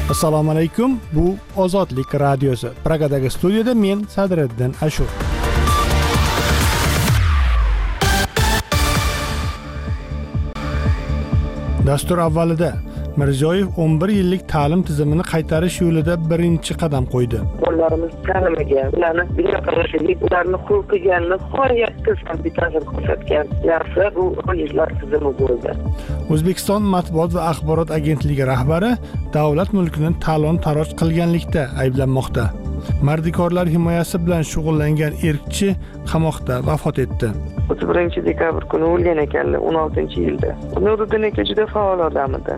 Assalomu alaykum. Bu Ozodlik radiosi. Pragadagi studiyada men Sadriddin Ashur. Dastur avvalida Mirziyoyev 11 yillik ta'lim tizimini qaytarish yo'lida birinchi qadam qo'ydi. Bolalarimiz ta'limiga, ularni dunyo qarashiga, ularni huquqiga nihoyatda salbiy ta'sir ko'rsatgan narsa bu kollejlar tizimi bo'ldi. O'zbekiston Matbuot va axborot agentligi rahbari davlat mulkini talon-taroj qilganlikda ayblanmoqda. Mardikorlar himoyasi bilan shug'ullangan erkchi qamoqda vafot etdi. 31 dekabr kuni o'lgan ekanlar 16-yilda. Nuriddin aka juda faol odam edi.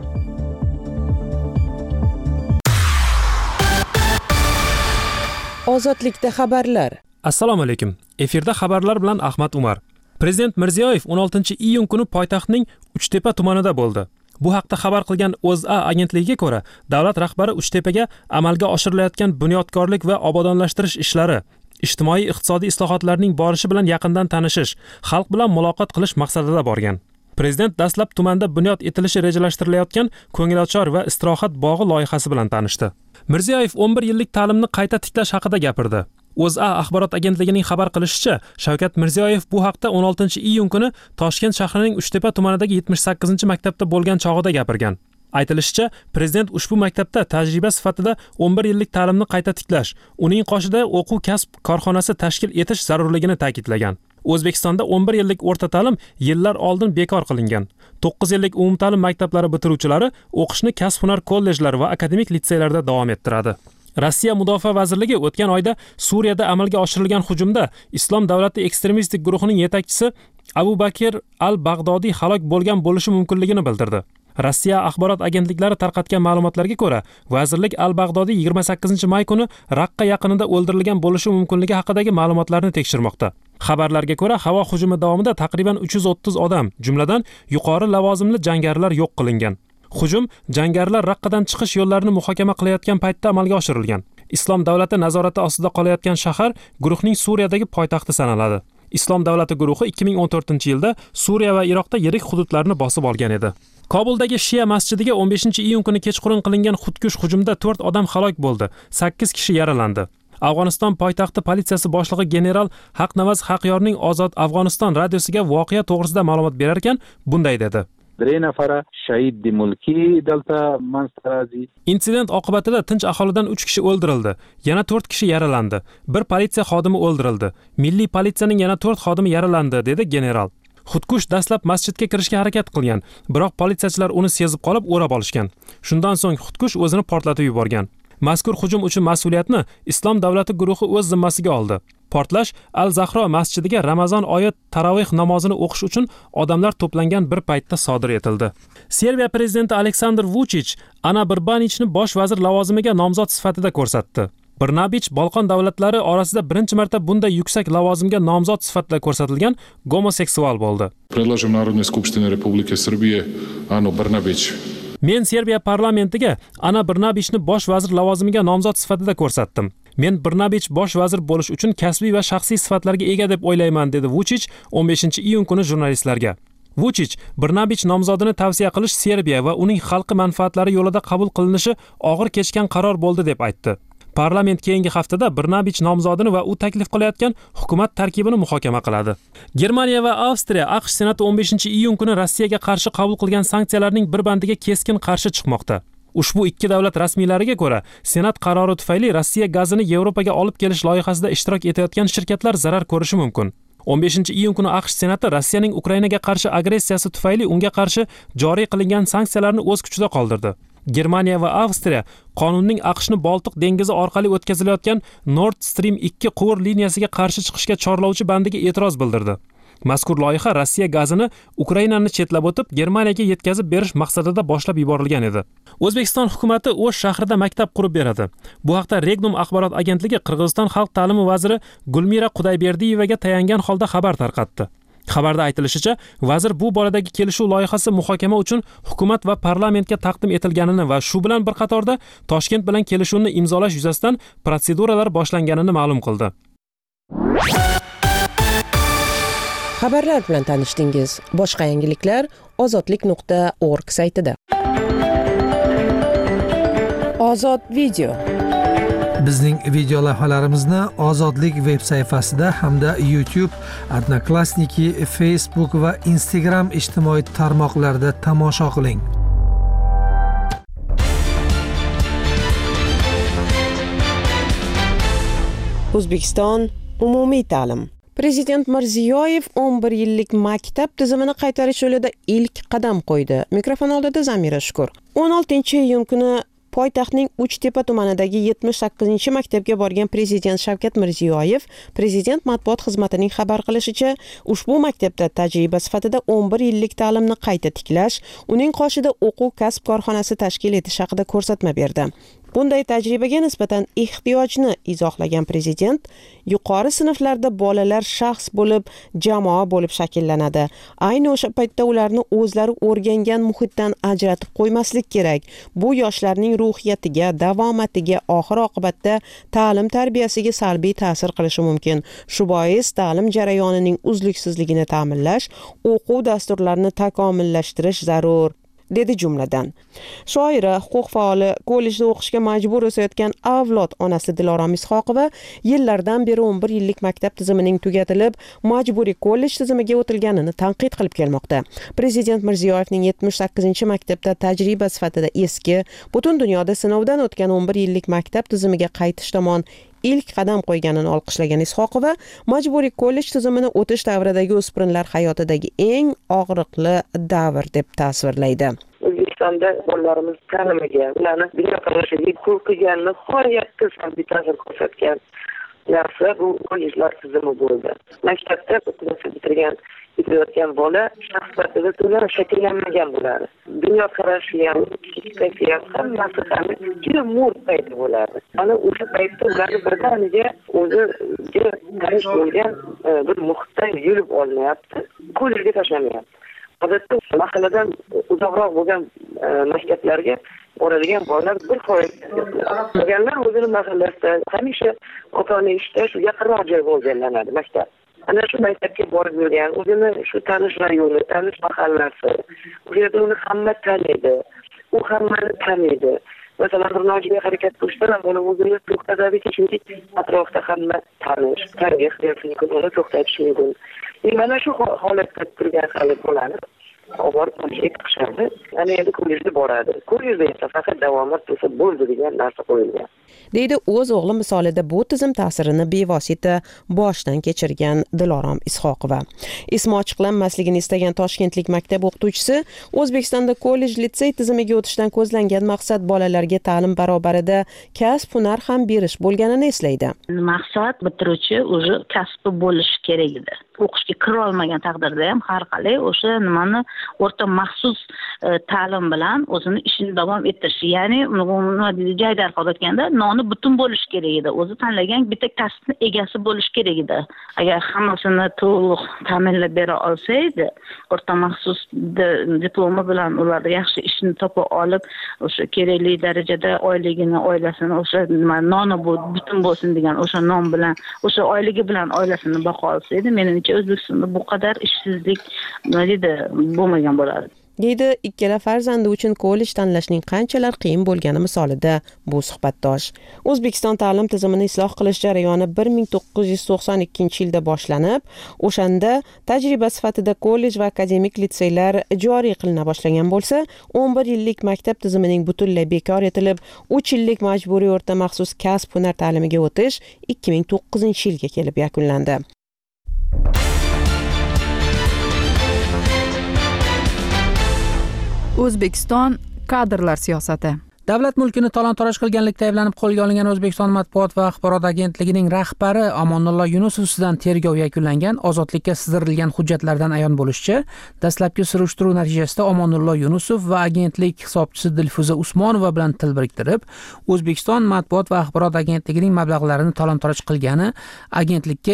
Ozodlikda xabarlar. Assalomu alaykum. Efirda xabarlar bilan Ahmad Umar. Prezident Mirziyoyev 16-iyun kuni poytaxtning Uchtepa tumanida bo'ldi. Bu haqda xabar qilgan O'zA agentligiga ko'ra, davlat rahbari Uchtepaga amalga oshirilayotgan bunyodkorlik va obodonlashtirish ishlari, ijtimoiy-iqtisodiy islohotlarning borishi bilan yaqindan tanishish, xalq bilan muloqot qilish maqsadida borgan. Prezident dastlab tumanda bunyod etilishi rejalashtirilayotgan ko'ngilochar va istirohat bog'i loyihasi bilan tanishdi. Mirziyoyev 11 yillik ta'limni qayta tiklash haqida gapirdi. O'zA axborot agentligining xabar qilishicha, Shavkat Mirziyoyev bu haqda 16-iyun kuni Toshkent shahrining Uchtepa tumanidagi 78-maktabda bo'lgan chog'ida gapirgan. Aytilishicha, prezident ushbu maktabda tajriba sifatida 11 yillik ta'limni qayta tiklash, uning qoshida o'quv kasb korxonasi tashkil etish zarurligini ta'kidlagan. O'zbekistonda 11 yillik o'rta ta'lim yillar oldin bekor qilingan. 9 yillik umumta'lim maktablari bitiruvchilari o'qishni kasb-hunar kollejlari va akademik litseylarda davom ettiradi. Rossiya Mudofaa vazirligi o'tgan oyda Suriyada amalga oshirilgan hujumda Islom davlati ekstremistik guruhining yetakchisi Abu Bakr al-Bag'dodiy halok bo'lgan bo'lishi mumkinligini bildirdi. Rossiya axborot agentliklari tarqatgan ma'lumotlarga ko'ra, vazirlik al-Bag'dodiy 28-may kuni Raqqa yaqinida o'ldirilgan bo'lishi mumkinligi haqidagi ma'lumotlarni tekshirmoqda. Xabarlarga ko'ra, havo hujumi davomida taqriban 330 odam, jumladan yuqori lavozimli jangarilar yo'q qilingan. Hujum jangarilar Raqqadan chiqish yo'llarini muhokama qilayotgan paytda amalga oshirilgan. Islom davlati nazorati ostida qolayotgan shahar guruhning Suriyadagi poytaxti sanaladi. Islom davlati guruhi 2014-yilda Suriya va Iroqda yirik hududlarni bosib olgan edi. Kobuldagi Shia masjidiga 15-iyun kuni kechqurun qilingan xudkush hujumda 4 odam halok bo'ldi, 8 kishi yaralandi. Afg'oniston poytaxti politsiyasi boshlig'i general Haqnavaz Haqyorning Ozod Afg'oniston radiosiga voqea to'g'risida ma'lumot berar ekan, bunday dedi. Insident oqibatida tinch aholidan 3 kishi o'ldirildi, yana 4 kishi yaralandi. Bir politsiya xodimi o'ldirildi. Milliy politsiyaning yana 4 xodimi yaralandi, dedi general. Xudkush dastlab masjidga kirishga harakat qilgan, biroq politsiyachilar uni sezib qolib o'rab olishgan. Shundan so'ng xudkush o'zini portlatib yuborgan. Mazkur hujum uchun mas'uliyatni Islom davlati guruhi o'z zimmasiga oldi. Portlash Al-Zahro masjidiga Ramazon oyi taroveh namozini o'qish uchun odamlar to'plangan bir paytda sodir etildi. Serbiya prezidenti Aleksandr Vučić Ana Brbanichni bosh vazir lavozimiga nomzod sifatida ko'rsatdi. Brnabić Balqon davlatlari orasida birinchi marta bunday yuksak lavozimga nomzod sifatida ko'rsatilgan gomoseksual bo'ldi. Predlažem Narodnoj skupštini Republike Srbije Anu Brnabić. Men Serbiya parlamentiga Ana Brnabichni bosh vazir lavozimiga nomzod sifatida ko'rsatdim. Men Brnabić bosh vazir bo'lish uchun kasbiy va shaxsiy sifatlarga ega deb o'ylayman, dedi Vučić 15-iyun kuni jurnalistlarga. Vučić Brnabić nomzodini tavsiya qilish Serbiya va uning xalqi manfaatlari yo'lida qabul qilinishi og'ir kechgan qaror bo'ldi deb aytdi. Parlament keyingi haftada Brnabić nomzodini va u taklif qilayotgan hukumat tarkibini muhokama qiladi. Germaniya va Avstriya AQSh Senati 15-iyun kuni Rossiyaga qarshi qabul qilgan sanksiyalarning bir bandiga keskin qarshi chiqmoqda. Ushbu ikki davlat rasmiylariga ko'ra, Senat qarori tufayli Rossiya gazini Yevropaga olib kelish loyihasida ishtirok etayotgan shirkatlar zarar ko'rishi mumkin. 15-iyun kuni AQSh Senati Rossiyaning Ukrainaga qarshi agressiyasi tufayli unga qarshi joriy qilingan sanksiyalarni o'z kuchida qoldirdi. Germaniya va Avstriya qonunning AQShni Boltiq dengizi orqali o'tkazilayotgan Nord Stream 2 quvur liniyasiga qarshi chiqishga chorlovchi bandiga e'tiroz bildirdi. Mazkur loyiha Rossiya gazini Ukrainani chetlab o'tib, Germaniyaga yetkazib berish maqsadida boshlab yuborilgan edi. O'zbekiston hukumatati O'sh shahrida maktab qurib beradi. Bu haqda Regnum axborot agentligi Qirg'iziston xalq ta'limi vaziri Gulmira Qudayberdiyevaga tayangan holda xabar tarqatdi. Xabarda aytilishicha, vazir bu boradagi kelishuv loyihasi muhokama uchun hukumat va parlamentga taqdim etilganini va shu bilan bir qatorda Toshkent bilan kelishuvni imzolash yuzasidan protseduralar boshlanganini ma'lum qildi. Xabarlar bilan tanishdingiz. Boshqa yangiliklar ozodlik.org saytida. Ozod video. Bizning video lavhalarimizni Ozodlik veb sayfasida hamda YouTube, Odnoklassniki, Facebook va Instagram ijtimoiy tarmoqlarida tomosha qiling. O'zbekiston umumiy ta'lim. Prezident Mirziyoyev 11 yillik maktab tizimini qaytarish yo'lida ilk qadam qo'ydi. Mikrofon oldida Zamira Shukur. 16-iyun kuni poytaxtning Uchtepa tumanidagi 78-maktabga borgan Prezident Shavkat Mirziyoyev Prezident matbuot xizmatining xabar qilishicha, ushbu maktabda tajriba sifatida 11 yillik ta'limni qayta tiklash, uning qoshida o'quv kasb korxonasi tashkil etish haqida ko'rsatma berdi. Bunday tajribaga nisbatan ehtiyojni izohlagan Prezident, yuqori sinflarda bolalar shaxs bo'lib, jamoa bo'lib shakllanadi. Ayni o'sha paytda ularni o'zlari o'rgangan muhitdan ajratib qo'ymaslik kerak. Bu yoshlarning ruhiyatiga, davomatiga, oxir oqibatda ta'lim tarbiyasiga salbiy ta'sir qilishi mumkin. Shu bois ta'lim jarayonining uzluksizligini ta'minlash, o'quv dasturlarini takomillashtirish zarur, dedi jumladan. Shoira, huquq faoli, kollejda o'qishga majbur o'sayotgan avlod onasi Dilorom Ishoqova yillardan beri 11 yillik maktab tizimining tugatilib, majburiy kollej tizimiga o'tilganini tanqid qilib kelmoqda. Prezident Mirziyoyevning 78-maktabda tajriba sifatida eski, butun dunyoda sinovdan o'tgan 11 yillik maktab tizimiga qaytish tomon ilk qadam qo'yganini olqishlagan Ishoqova, majburiy kollej tizimini o'tish davridagi o'spirinlar hayotidagi eng og'riqli davr deb tasvirlaydi. O'zbekistonda bolalarimiz ta'limiga, ularni dunyoqarashiga, huquqiga nihoyatda salbiy ta'sir ko'rsatgan narsa bu kollejlar tizimi bo'ldi. Maktabda o'qishni bitirayotgan bola shaxsiyatida to'liq shakllanmagan bo'ladi. Dunyoqarashi ham, kayfiyati ham, hammasi ham juda mo'rt payt bo'ladi. Ana o'sha paytda ularni birdaniga o'ziga tanish bo'lgan bir muhitdan yurib olinyapti, kollejga tashlamayapti. Odatda mahalladan uzoqroq bo'lgan maktablarga boradigan bolalar bir foiz bo'lganlar o'zini mahallasida hamisha ota-ona ishda shu yaqinroq joyga mo'ljallanadi maktab. Ana shu maktabga borib yurgan, o'zini shu tanish rayoni, tanish mahallasi, u yerda uni hamma taniydi, u hammani taniydi. Masalan, bir nojo'ya harakat qilishdan bola o'zini to'xtatadiki, chunki atrofda hamma tanish, tarbiya qilish mumkin, uni to'xtatish mumkin. Mana shu holatda turgan hali bolani olib qo'yishga chiqishadi. Ana endi kollejga boradi. Kollejda esa faqat davomat bo'lsa bo'ldi degan narsa qo'yilgan. Deydi o'z o'g'li misolida bu tizim ta'sirini bevosita boshdan kechirgan Dilorom Ishoqova. Ismi ochiqlanmasligini istagan toshkentlik maktab o'qituvchisi O'zbekistonda kollej litsey tizimiga o'tishdan ko'zlangan maqsad bolalarga ta'lim barobarida kasb hunar ham berish bo'lganini eslaydi. Maqsad bitiruvchi o'zi kasbi bo'lishi kerak edi. O'qishga kira olmagan taqdirda ham har qalay o'sha nimani o'rta maxsus ta'lim bilan o'zini ishini davom ettirish, ya'ni joyda aytganda noni butun bo'lishi kerak edi. O'zi tanlagan bitta kasbni egasi bo'lishi kerak edi. Agar hammasini to'liq ta'minlab bera olsa edi, o'rta maxsus diplomi bilan ular yaxshi ishni topa olib, o'sha kerakli darajada oyligini, oilasini o'sha noni butun bo'lsin degan o'sha nom bilan, o'sha oyligi bilan oilasini boqa olsa edi, menimcha O'zbekistonda bu qadar ishsizlik bo'lmagan bo'lardi. Deydi ikkala farzandi uchun kollej tanlashning qanchalar qiyin bo'lgani misolida bu suhbatdosh. O'zbekiston ta'lim tizimini isloh qilish jarayoni 1992-yilda boshlanib, o'shanda tajriba sifatida kollej va akademik litseylar joriy qilina boshlagan bo'lsa, 11 yillik maktab tizimining butunlay bekor etilib, 3 yillik majburiy o'rta maxsus kasb hunar ta'limiga o'tish 2009-yilga kelib yakunlandi. O'zbekiston kadrlar siyosati. Davlat mulkini talon-taroj qilganlikda ayblanib qo'lga olingan O'zbekiston matbuot va axborot agentligining rahbari Omonullo Yunusov ustidan tergov yakunlangan. Ozodlikka sizdirilgan hujjatlardan ayon bo'lishicha, dastlabki surishtiruv natijasida Omonullo Yunusov va agentlik hisobchisi Dilfuza Usmonova bilan til biriktirib, O'zbekiston matbuot va axborot agentligining mablag'larini talon-taroj qilgani agentlikka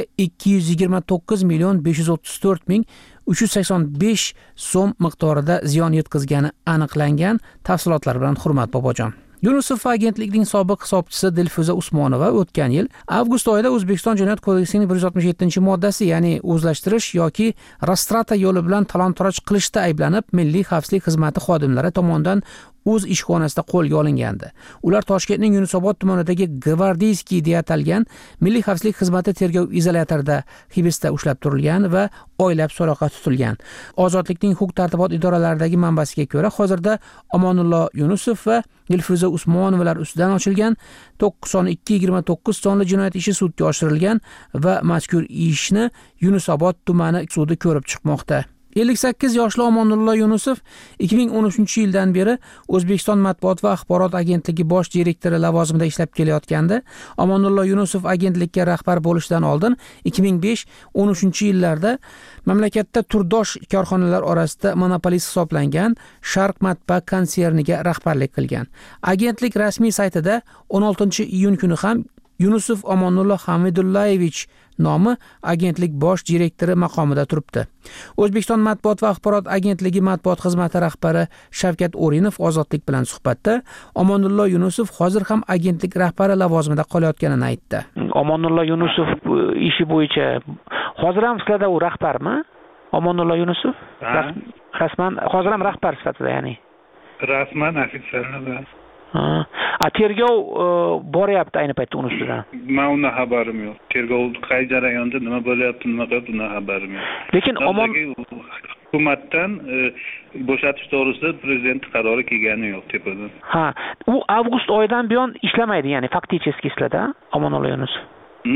229,534,385 so'm miqdorida ziyon yetkazgani aniqlangan. Tafsilotlar bilan Hurmat Bobojon. Yunusov va agentlikning sobiq hisobchisi Dilfuza Usmonova o'tgan yil avgust oyida O'zbekiston Jinoyat kodeksining 167-moddasi, ya'ni o'zlashtirish yoki rastrata yo'li bilan talon-taroj qilishda ayblanib, Milliy xavfsizlik xizmati xodimlari tomonidan o'z ishxonasida qo'lga olingandi. Ular Toshkentning Yunusobod tumanidagi Gvardiyskiy deya atalgan Milliy xavfsizlik xizmati tergov izolyatorida hibsda ushlab turilgan va oylab so'roqqa tutilgan. Ozodlikning huquq-tartibot idoralaridagi manbasiga ko'ra, hozirda Omonullo Yunusov va Dilfuza Usmonovalar ustidan ochilgan 9229 sonli jinoyat ishi sudga oshirilgan va mazkur ishni Yunusobod tumani sudi ko'rib chiqmoqda. 58 yoshli Omonullo Yunusov 2013-yildan beri O'zbekiston Matbuot va axborot agentligi bosh direktori lavozimida ishlab kelayotgandi. Omonullo Yunusov agentlikka rahbar bo'lishdan oldin 2005-13-yillarda mamlakatda turdosh korxonalar orasida monopolist hisoblangan Sharq matbaa konserniga rahbarlik qilgan. Agentlik rasmiy saytida 16-iyun kuni ham Yunusov Omonullo Hamidullayevich nomi agentlik bosh direktori maqomida turibdi. O'zbekiston Matbuot va axborot agentligi matbuot xizmati rahbari Shavkat O'rinov Ozodlik bilan suhbatda Omonullo Yunusov hozir ham agentlik rahbari lavozimida qolayotganini aytdi. Omonullo Yunusov ishi bo'yicha hozir ham sizlarda u rahbarmi? Omonullo Yunusov? Rasman hozir ham rahbar sifatida, ya'ni. Rasman ofitserlar. Tergov boryapti ayni paytda uni ustidan. Men undan xabarim yo'q. Tergov qay jarayonda nima bo'lyapti, nima qilib undan xabarim yo'q. Lekin hukumatdan bo'shatish to'g'risida prezident qarori kelgani yo'q tepadan. U avgust oyidan buyon ishlamaydi, ya'ni fakticheski sizlarda Omonullo Yunusov.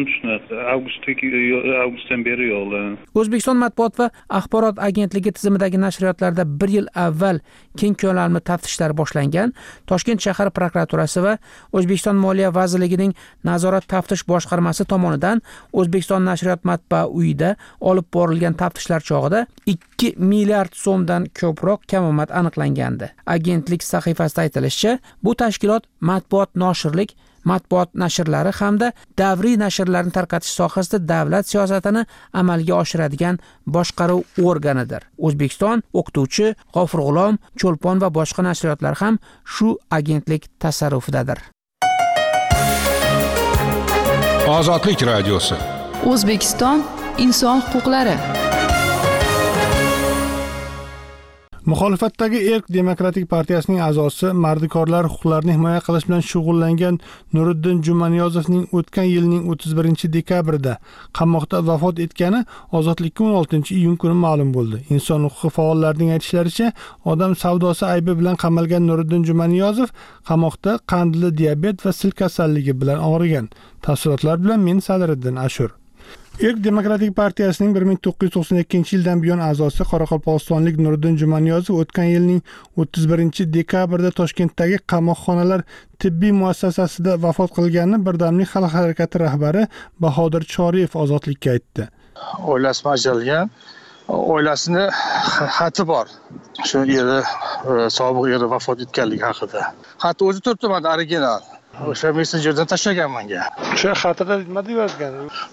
Avgustdan beri yo'qlar. O'zbekiston Matbuot va axborot agentligi tizimidagi nashriyotlarda 1 yil avval keng ko'lamli taftishlar boshlangan. Toshkent shahar prokuraturasi va O'zbekiston Moliya vazirligining nazorat taftish boshqarmasi tomonidan O'zbekiston nashriyot matbaa uyida olib borilgan taftishlar chog'ida 2 milliard so'mdan ko'proq kamomad aniqlangandi. Agentlik sahifasida aytilishicha, bu tashkilot matbuot noshirlik, matbuot nashrlari hamda davriy nashrlarni tarqatish sohasida davlat siyosatini amalga oshiradigan boshqaruv organidir. O'zbekiston, O'qituvchi, G'ofur G'ulom, Cho'lpon va boshqa nashriyotlar ham shu agentlik tasarrufidadir. Ozodlik radiosi. O'zbekiston inson huquqlari. Muxolifatdagi Erk Demokratik partiyasining a'zosi mardikorlar huquqlarini himoya qilish bilan shug'ullangan Nuriddin Jumaniyozovning o'tgan yilning 31-dekabrida qamoqda vafot etgani Ozodlikka 16-iyun kuni ma'lum bo'ldi. Inson huquqi faollarining aytishlaricha, odam savdosi aybi bilan qamalgan Nuriddin Jumaniyozov qamoqda qandli diabet va sil kasalligi bilan og'rigan. Tafsilotlar bilan men Sadriddin Ashur. Erk Demokratik partiyasining 1992-yildan buyon a'zosi qoraqalpog'istonlik Nuriddin Jumaniyozov o'tgan yilning 31-dekabrida Toshkentdagi qamoqxonalar tibbiy muassasasida vafot qilganini Birdamlik xalq harakati rahbari Bahodir Choriyev Ozodlikka aytdi. Oilasi ajralgan, oilasini xati bor. Shu eri, sobiq eri vafot etganligi haqida. Xatni o'zi turibdi, original. O'sha messenjerdan tashlagan menga. O'sha xatida nima deb yozgan?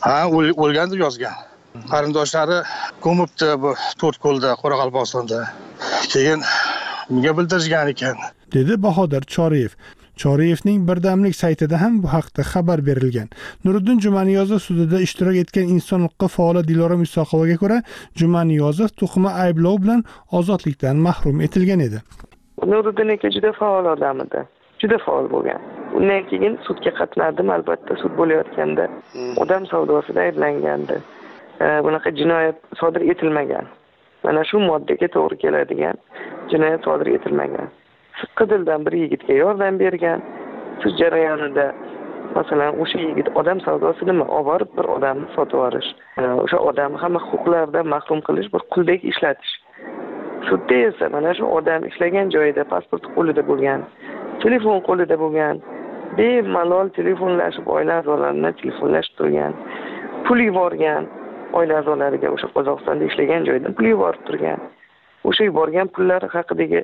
O'lgan deb yozgan. Qarindoshlari ko'mibdi bu To'rtko'lda, Qoraqalpog'istonda. Keyin menga bildirgan ekan, dedi Bahodir Choriyev. Choriyevning Birdamlik saytida ham bu haqda xabar berilgan. Nuriddin Jumaniyozov sudida ishtirok etgan inson huquqi faoli Dilora Musoqovaga ko'ra, Jumaniyozov tuhmat ayblov bilan ozodlikdan mahrum etilgan edi. Nuriddin aka juda faol odam edi. Juda faol bo'lgan. Undan keyin sudga qatnardim, albatta sud bo'layotganda odam savdosida ayblangandi. Bunaqa jinoyat sodir etilmagan. Mana shu moddaga to'g'ri keladigan jinoyat sodir etilmagan. Sidqidildan bir yigitga yordam bergan. Sud jarayonida masalan o'sha yigit odam savdosi nima, olib borib bir odamni sotib olish, o'sha odamni hamma huquqlaridan mahrum qilish, bir quldek ishlatish. Sudda esa mana shu odam ishlagan joyida pasport qo'lida bo'lgan, telefon qo'lida bo'lgan, bemalol telefonlashib oila a'zolarini telefonlashib turgan, pul yuborgan oila a'zolariga, o'sha Qozog'istonda ishlagan joydan pul yuborib turgan. O'sha yuborgan pullar haqidagi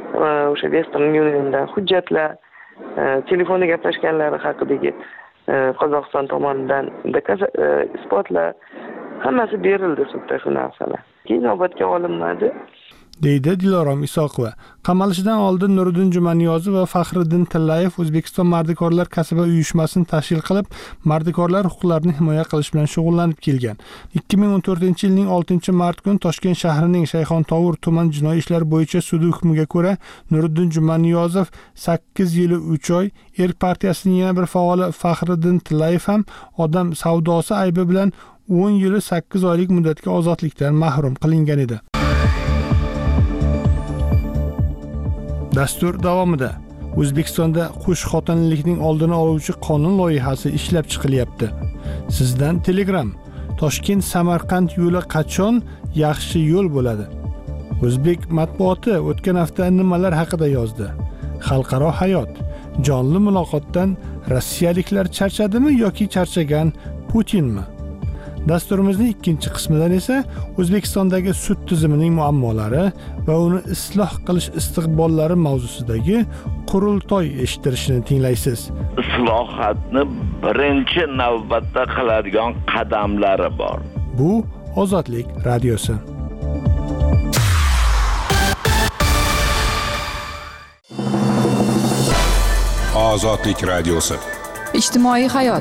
o'sha Western Uniondan hujjatlar, telefonda gaplashganlari haqidagi Qozog'iston tomonidan isbotlar hammasi berildi sudda shu narsalar. Keyin inobatga olinmadi. deydi Dilorom Isoqova. Qamalishidan oldin Nuriddin Jumaniyozov va Faxriddin Tillayev O'zbekiston mardikorlar kasaba uyushmasini tashkil qilib, mardikorlar huquqlarini himoya qilish bilan shug'ullanib kelgan. 2014-yilning 6-mart kuni Toshkent shahrining Shayxontohur tuman jinoiy ishlar bo'yicha sudi hukmiga ko'ra Nuriddin Jumaniyozov 8 yil 3 oy, Erk partiyasining yana bir faoli Faxriddin Tillayev ham odam savdosi aybi bilan 10 yil 8 oylik muddatga ozodlikdan mahrum qilingan edi. Dastur davomida O'zbekistonda qush xotinlikning oldini oluvchi qonun loyihasi ishlab chiqilyapti. Sizdan Telegram: Toshkent Samarqand yo'li qachon yaxshi yo'l bo'ladi? O'zbek matbuoti o'tgan hafta nimalar haqida yozdi? Xalqaro hayot: jonli muloqotdan rossiyaliklar charchadimi yoki charchagan Putinmi? Dasturimizning ikkinchi qismidan esa O'zbekistondagi sud tizimining muammolari va uni isloh qilish istiqbollari mavzusidagi qurultoy eshittirishni tinglaysiz. Islohotni birinchi navbatda qiladigan qadamlari bor. Bu Ozodlik radiosi. Ozodlik radiosi. Ijtimoiy hayot.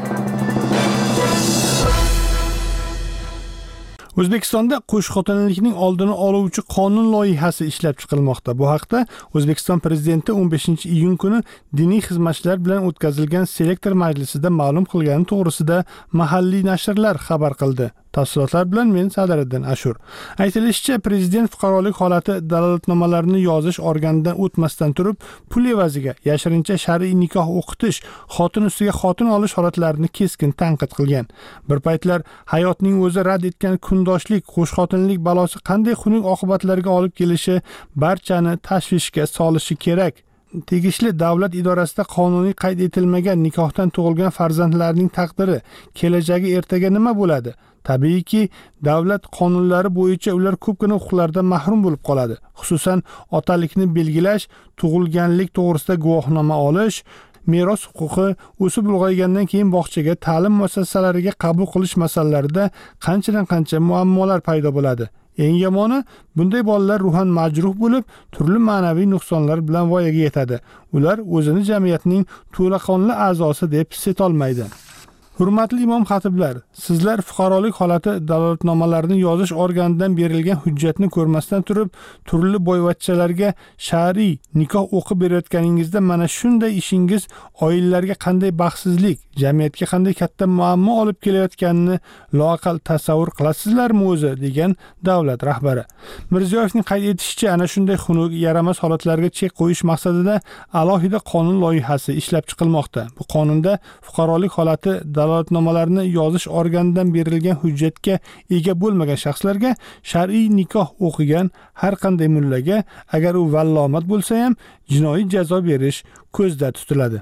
O'zbekistonda qush xotinlikning oldini oluvchi qonun loyihasi ishlab chiqilmoqda. Bu haqda O'zbekiston prezidenti 15-iyun kuni diniy xizmatchilar bilan o'tkazilgan selektor majlisida ma'lum qilgani to'g'risida mahalliy nashrlar xabar qildi. Tafsilotlar bilan men Sadiriddin Ashur. Aytilishicha, prezident fuqarolik holati dalolatnomalarini yozish organidan o'tmasdan turib, pul evaziga yashirincha shar'iy nikoh o'qitish, xotin ustiga xotin olish holatlarini keskin tanqid qilgan. Bir paytlar hayotning o'zi rad etgan kundoshlik, qo'shxotinlik balosi qanday xunuk oqibatlarga olib kelishi barchani tashvishga solishi kerak. Tegishli davlat idorasida qonuniy qayd etilmagan nikohdan tug'ilgan farzandlarning taqdiri, kelajagi ertaga nima bo'ladi? Tabiiyki, davlat qonunlari bo'yicha ular ko'pgina huquqlardan mahrum bo'lib qoladi. Xususan, otalikni belgilash, tug'ilganlik to'g'risida guvohnoma olish, meros huquqi, o'sib ulg'aygandan keyin bog'chaga, ta'lim muassasalariga qabul qilish masalalarida qanchadan-qancha muammolar paydo bo'ladi. Eng yomoni, bunday bolalar ruhan majruh bo'lib, turli ma'naviy nuqsonlar bilan voyaga yetadi. Ular o'zini jamiyatning to'laqonli a'zosi deb his etolmaydi. Hurmatli imom xatiblar, sizlar fuqarolik holati dalolatnomalarini yozish organidan berilgan hujjatni ko'rmasdan turib, turli boyvachchalarga shar'iy nikoh o'qib berayotganingizda mana shunday ishingiz oilalarga qanday baxtsizlik, jamiyatga qanday katta muammo olib kelayotganini loaqal tasavvur qilasizlarmi o'zi, degan davlat rahbari. Mirziyoyevning qayd etishicha, ana shunday xunuk, yaramas holatlarga chek qo'yish maqsadida alohida qonun loyihasi ishlab chiqilmoqda. Bu qonunda fuqarolik holati dalolatnomalarni yozish organidan berilgan hujjatga ega bo'lmagan shaxslarga shar'iy nikoh o'qigan har qanday mullaga, agar u vallomat bo'lsa ham, jinoiy jazo berish ko'zda tutiladi.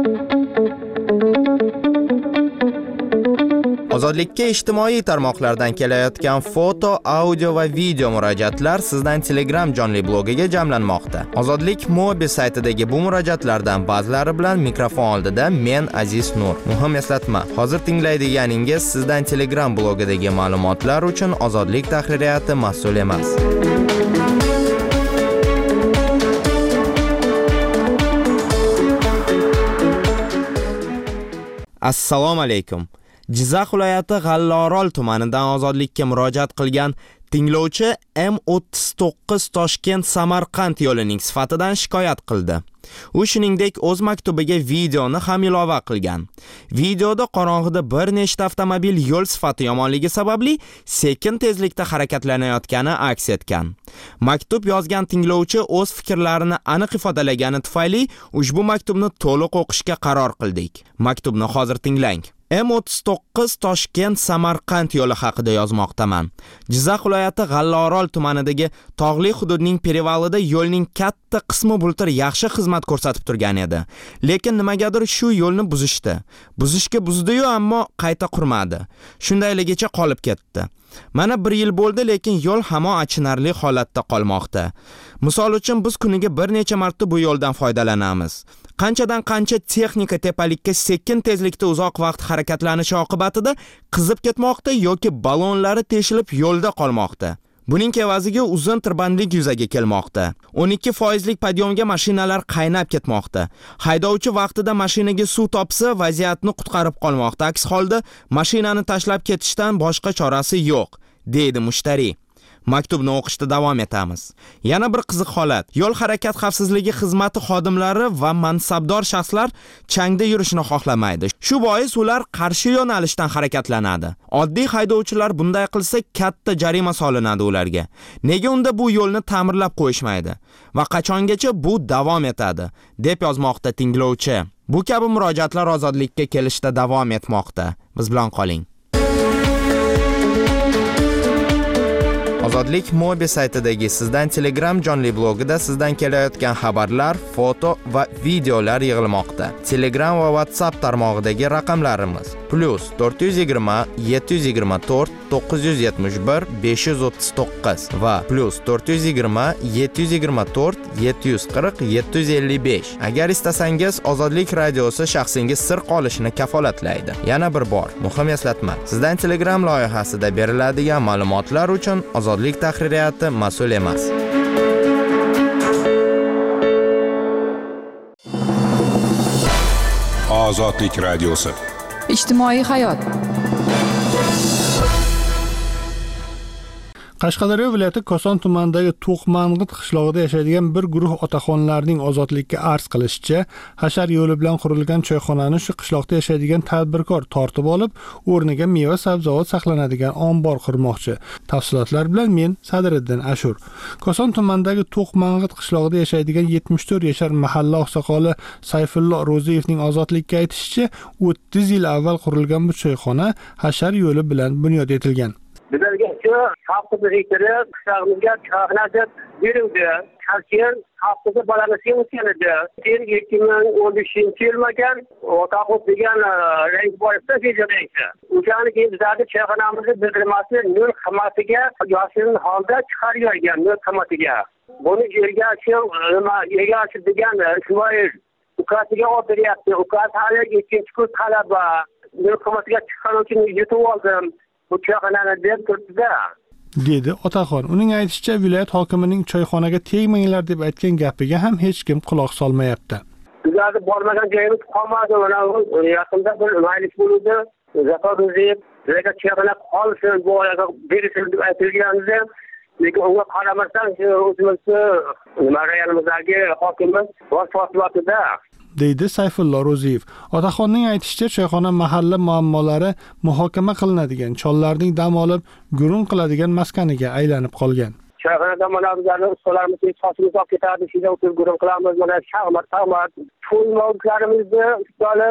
Ozodlikka ijtimoiy tarmoqlardan kelayotgan foto, audio va video murojaatlar sizdan Telegram jonli blogiga jamlanmoqda. Ozodlik mobil saytidagi bu murojaatlardan ba'zilari bilan mikrofon oldida men Aziz Nur. Muhim eslatma, hozir tinglaydiganingiz sizdan Telegram blogidagi ma'lumotlar uchun Ozodlik tahririyati mas'ul emas. Assalomu alaykum. Jizzax viloyati G'allaorol tumanidan Ozodlikka murojaat qilgan tinglovchi M39 Toshkent Samarqand yo'lining sifatidan shikoyat qildi. U shuningdek o'z maktubiga videoni ham ilova qilgan. Videoda qorong'ida bir nechta avtomobil yo'l sifati yomonligi sababli sekin tezlikda harakatlanayotgani aks etgan. Maktub yozgan tinglovchi o'z fikrlarini aniq ifodalagani tufayli ushbu maktubni to'liq o'qishga qaror qildik. Maktubni hozir tinglang. M39 Toshkent Samarqand yo'li haqida yozmoqdaman. Jizzax viloyati G'allaorol tumanidagi tog'li hududning perivalida yo'lning katta qismi bultur yaxshi xizmat ko'rsatib turgan edi. Lekin nimagadir shu yo'lni buzishdi. Buzishga buzdi-yu, ammo qayta qurmadi. Shundayligicha qolib ketdi. Mana 1 yil bo'ldi, lekin yo'l hamon achinarli holatda qolmoqda. Misol uchun biz kuniga bir necha marta bu yo'ldan foydalanamiz. Qanchadan qancha texnika tepalikka sekin tezlikda uzoq vaqt harakatlanishi oqibatida qizib ketmoqda yoki balonlari teshilib yo'lda qolmoqda. Buning evaziga uzun tirbandlik yuzaga kelmoqda. 12% podyomga mashinalar qaynab ketmoqda. Haydovchi vaqtida mashinaga suv topsa, vaziyatni qutqarib qolmoqda. Aks holda mashinani tashlab ketishdan boshqa chorasi yo'q, deydi mushtari. Maktubni o'qishda davom etamiz. Yana bir qiziq holat. Yo'l harakat xavfsizligi xizmati xodimlari va mansabdor shaxslar changda yurishni xohlamaydi. Shu bois ular qarshi yo'nalishdan harakatlanadi. Oddiy haydovchilar bunday qilsa katta jarima solinadi ularga. Nega unda bu yo'lni ta'mirlab qo'yishmaydi va qachongacha bu davom etadi, deb yozmoqda tinglovchi. Bu kabi murojaatlar ozodlikka kelishda davom etmoqda. Biz bilan qoling. Ozodlik Mobi saytidagi sizdan Telegram jonli blogida sizdan kelayotgan xabarlar, foto va videolar yig'ilmoqda. Telegram va WhatsApp tarmog'idagi raqamlarimiz +420 724 971 539 va +420 724 740 755. Agar istasangiz, Ozodlik radiosi shaxsingiz sir qolishini kafolatlaydi. Yana bir bor, muhim eslatma. Sizdan Telegram loyihasida beriladigan ma'lumotlar uchun Ozodlik tahririyati mas'ul emas. Ozodlik radiosi. Ijtimoiy hayot. Qashqadaryo viloyati Koson tumanidagi To'qmang'it qishlog'ida yashaydigan bir guruh otaxonlarning ozodlikka arz qilishicha, hashar yo'li bilan qurilgan choyxonani shu qishloqda yashaydigan tadbirkor tortib olib, o'rniga meva sabzavot saqlanadigan ombor qurmoqchi. Tafsilotlar bilan men Sadriddin Ashur. Koson tumanidagi To'qmang'it qishlog'ida yashaydigan 74 yashar mahalla oqsoqoli Sayfullo Ro'ziyevning ozodlikka aytishicha, 30 yil avval qurilgan bu choyxona hashar yo'li bilan bunyod etilgan. Bizlarga shu xalqimiz rektori qishlog'imizga choyxona deb berildi. Keyin xalqimiz bolamiz o'tganida. Keyin 2015-yil ekan, o'taqoq degan rank borsa fiziologiyasi. O'shani keyin bizlarni choyxonamizni bildirmasni nol qimatiga yashin holda chiqargan, nol qimatiga. Buni yerga degan Ismoil ukasiga olib beryapti. Ukasi hali 2-kun talaba. Nol qimatiga chiqqan uchun yutib oldim. Bu choyxonani deb turibdi-da, dedi otaxon. Uning aytishicha, viloyat hokimining choyxonaga tegmanglar deb aytgan gapiga ham hech kim quloq solmayapti. Bizlarni bormagan joyimiz qolmadi. Yaqinda bir maylis bo'ldi. Zaporozyev bizga choyxona qolsin, bu yerga berilsin deb aytilgandi. Lekin unga qaramasdan o'zimizni rayonimizdagi hokimimiz vafot-da, deydi Sayfullo Ro'ziyev. Otaxonning aytishicha, choyxona mahalla muammolari muhokama qilinadigan, chollarning dam olib, gurung qiladigan maskaniga aylanib qolgan. Choyxonada mana bizlarning ustalarimiz sochimiz olib ketadi, shunda o'tirib gurung qilamiz, mana shag'mat, pullarimizni stoli,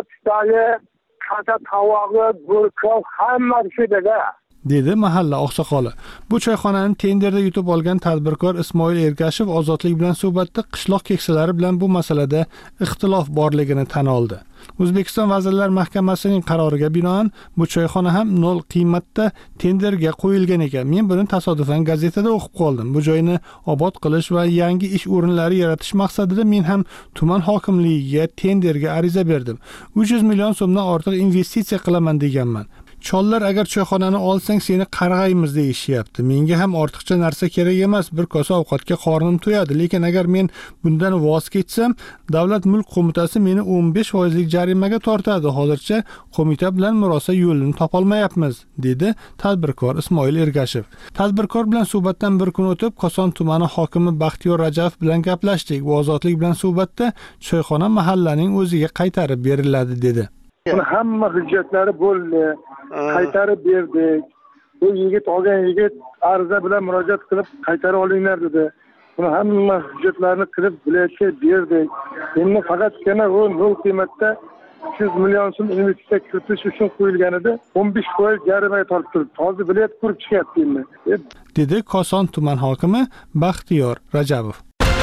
kasa tavog'i, burkoq hammasi shu-da, dedi mahalla oqsoqoli. Bu choyxonani tenderda yutib olgan tadbirkor Ismoil Ergashev ozodlik bilan suhbatda qishloq keksalari bilan bu masalada ixtilof borligini tan oldi. O'zbekiston Vazirlar Mahkamasining qaroriga binoan bu choyxona ham nol qiymatda tenderga qo'yilgan ekan. Men buni tasodifan gazetada o'qib qoldim. Bu joyni obod qilish va yangi ish o'rinlari yaratish maqsadida men ham tuman hokimligiga tenderga ariza berdim. 300 million so'mdan ortiq investitsiya qilaman deganman. Chollar agar choyxonani olsang seni qarg'aymiz deyishyapti. Menga ham ortiqcha narsa kerak emas, bir kosa ovqatga qornim to'yadi, lekin agar men bundan voz kechsam, Davlat mulk qo'mitasi meni 15% jarimaga tortadi. Hozircha qo'mita bilan murosa yo'lini topolmayapmiz, dedi tadbirkor Ismoil Ergashev. Tadbirkor bilan suhbatdan bir kun o'tib, Koson tumani hokimi Baxtiyor Rajabov bilan gaplashdik. Va ozodlik bilan suhbatda choyxona mahallaning o'ziga qaytarib beriladi, dedi. Buni hamma hujjatlari bo'ldi, qaytarib berdik. Bu olgan yigit ariza bilan murojaat qilib qaytarib olinglar dedi. Buni hamma hujjatlarni qilib viloyatga berdik. Endi faqatgina u nol qiymatda 300 million so'm investitsiya kiritish uchun qo'yilgan edi. 15% jarimaga tortib turibdi. Hozir viloyat ko'rib chiqyapti endi, dedi Koson tuman hokimi Baxtiyor Rajabov.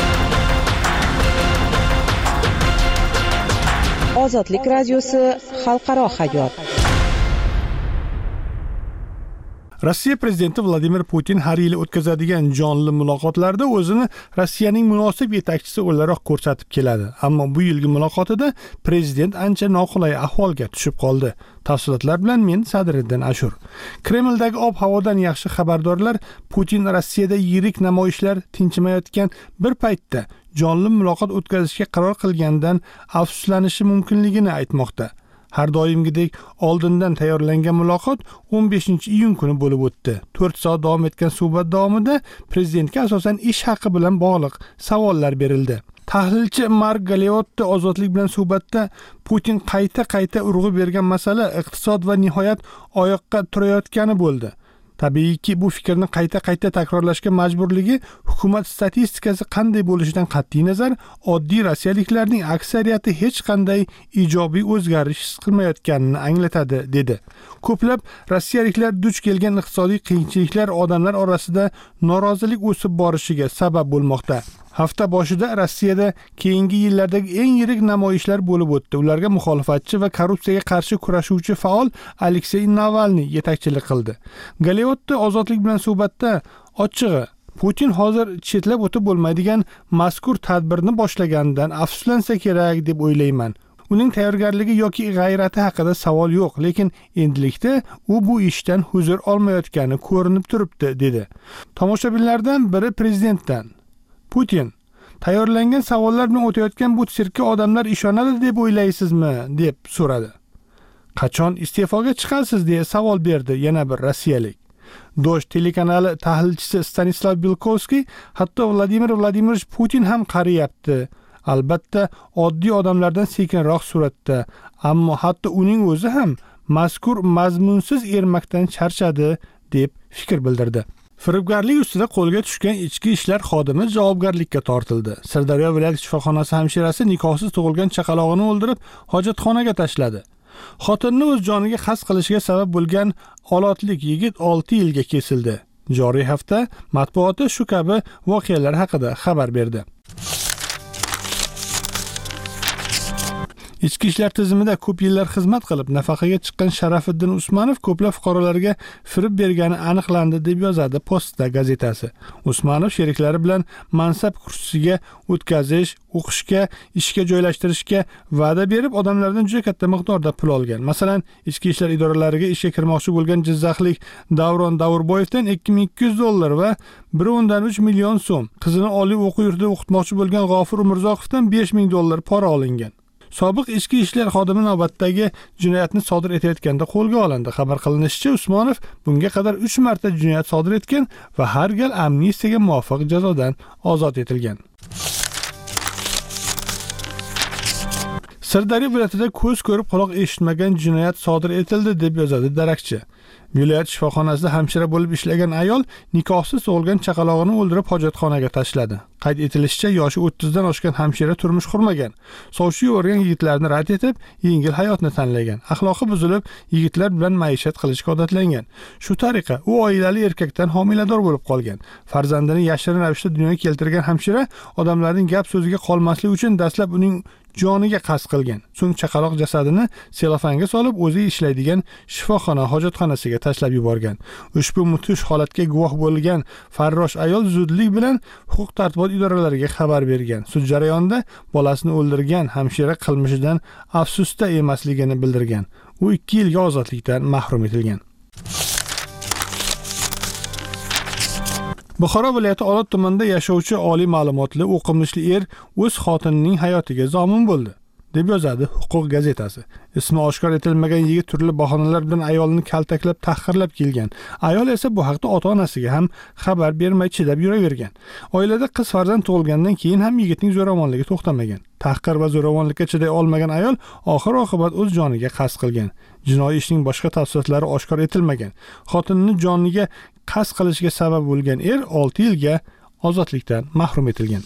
Ozodlik radiosi xalqaro hayot. Rossiya prezidenti Vladimir Putin har yili o'tkazadigan jonli muloqotlarda o'zini Rossiyaning munosib yetakchisi o'laroq ko'rsatib keladi. Ammo bu yilgi muloqotida prezident ancha noqulay ahvolga tushib qoldi. Tafsilotlar bilan men Sadriddin Ashur. Kremldagi ob-havodan yaxshi xabardorlar Putin Rossiyada yirik namoyishlar tinchimayotgan bir paytda jonli muloqot o'tkazishga qaror qilgandan afsuslanishi mumkinligini aytmoqda. Har doimgidek oldindan tayyorlangan muloqot 15-iyun kuni bo'lib o'tdi. 4 soat davom etgan suhbat davomida prezidentga asosan ish haqi bilan bog'liq savollar berildi. Tahlilchi Mark Galeotti ozodlik bilan suhbatda Putin qayta urg'u bergan masala iqtisod va nihoyat oyoqqa turayotgani bo'ldi. Tabiiyki bu fikrni qayta takrorlashga majburligi hukumat statistikasi qanday bo'lishidan qat'iy nazar oddiy rossiyaliklarning aksariyati hech qanday ijobiy o'zgarish his qilmayotganini anglatadi dedi. Ko'plab rossiyaliklar duch kelgan iqtisodiy qiyinchiliklar odamlar orasida norozilik o'sib borishiga sabab bo'lmoqda. Hafta boshida Rossiyada keyingi yillardagi eng yirik namoyishlar bo'lib o'tdi. Ularga muxolifatchi va korrupsiyaga qarshi kurashuvchi faol Aleksey Navalniy yetakchilik qildi. Galeotti ozodlik bilan suhbatda ochig'i Putin hozir chetlab o'tib bo'lmaydigan mazkur tadbirni boshlaganidan afsuslansa kerak deb o'ylayman. Uning tayyorgarligi yoki g'ayrati haqida savol yo'q, lekin endilikda u bu ishdan huzur olmayotgani ko'rinib turibdi dedi. Tomoshabinlardan biri prezidentdan Putin tayyorlangan savollar bilan o'tayotgan bu sirkka odamlar ishonadi deb o'ylaysizmi deb so'radi. Qachon iste'foga chiqasiz deya savol berdi yana bir rossiyalik. Dosh telekanali tahlilchisi Stanislav Bilkovskiy hatto Vladimir Vladimirovich Putin ham qariyapti. Albatta oddiy odamlardan sekinroq suratda, ammo hatto uning o'zi ham mazkur mazmunsiz ermakdan charchadi deb fikr bildirdi. Firibgarlik ustida qo'lga tushgan ichki ishlar xodimi javobgarlikka tortildi. Sirdaryo viloyat shifoxonasi hamshirasi nikohsiz tug'ilgan chaqalog'ini o'ldirib, hojatxonaga tashladi. Xotinni o'z joniga qasd qilishiga sabab bo'lgan olotlik yigit 6 yilga kesildi. Joriy hafta matbuoti shu kabi voqealar haqida xabar berdi. Ichki ishlar tizimida ko'p yillar xizmat qilib nafaqaga chiqqan Sharafiddin Usmanov ko'plab fuqarolarga firib bergani aniqlandi deb yozadi Posta gazetasi. Usmanov sheriklari bilan mansab kursiga o'tkazish, o'qishga, ishga joylashtirishga va'da berib, odamlardan juda katta miqdorda pul olgan. Masalan, ichki ishlar idoralariga ishga kirmoqchi bo'lgan Jizzaxlik Davron Davurboyevdan $2200 va 1.3 million so'm, qizini oliy o'quv yurtida o'qitmoqchi bo'lgan G'ofur Umurzoqovdan $5000 pora olingan. Sobiq ichki ishlar xodimi navbatdagi jinoyatni sodir etayotganda qo'lga olindi. Xabar qilinishicha, Usmonov bunga qadar 3 marta jinoyat sodir etgan va har gal amnistiyaga muvofiq jazodan ozod etilgan. Sirdaryo viloyatida ko'z ko'rib quloq eshitmagan jinoyat sodir etildi deb yozadi darakchi. Viloyat shifoxonasida hamshira bo'lib ishlagan ayol nikohsiz tug'ilgan chaqalog'ini o'ldirib hojatxonaga tashladi. Qayd etilishicha, yoshi 30 dan oshgan hamshira turmush qurmagan. Sovchi yuborgan yigitlarni rad etib, yengil hayotni tanlagan. Axloqi buzilib, yigitlar bilan maishat qilishga odatlangan. Shu tariqa u oilali erkakdan homilador bo'lib qolgan. Farzandini yashirin ravishda dunyoga keltirgan hamshira odamlarning gap so'ziga qolmaslik uchun dastlab uning joniga qasd qilgan. So'ng chaqaloq jasadini selofanga solib, o'zi ishlaydigan shifoxona hojatxonasiga tashlab yuborgan. Ushbu mudhish holatga guvoh bo'lgan farrosh ayol zudlik bilan huquq-tartibot idoralariga xabar bergan. Sud jarayonida bolasini o'ldirgan hamshira qilmishidan afsusda emasligini bildirgan. U 2 yilga ozodlikdan mahrum etilgan. Buxoro viloyati Olot tumanida yashovchi oliy ma'lumotli o'qimishli er o'z xotinining hayotiga zomin bo'ldi deb yozadi Huquq gazetasi. Ismi oshkor etilmagan yigit turli bahonalar bilan ayolni kaltaklab, tahqirlab kelgan. Ayol esa bu haqda ota-onasiga ham xabar bermay chidab yuravergan. Oilada qiz farzand tug'ilgandan keyin ham yigitning zo'ravonligi to'xtamagan. Tahqir va zo'ravonlikka chiday olmagan ayol oxir-oqibat o'z joniga qasd qilgan. Jinoiy ishning boshqa tafsilotlari oshkor etilmagan. Xotinini joniga qasd qilishiga sabab bo'lgan er 6 yilga ozodlikdan mahrum etilgan.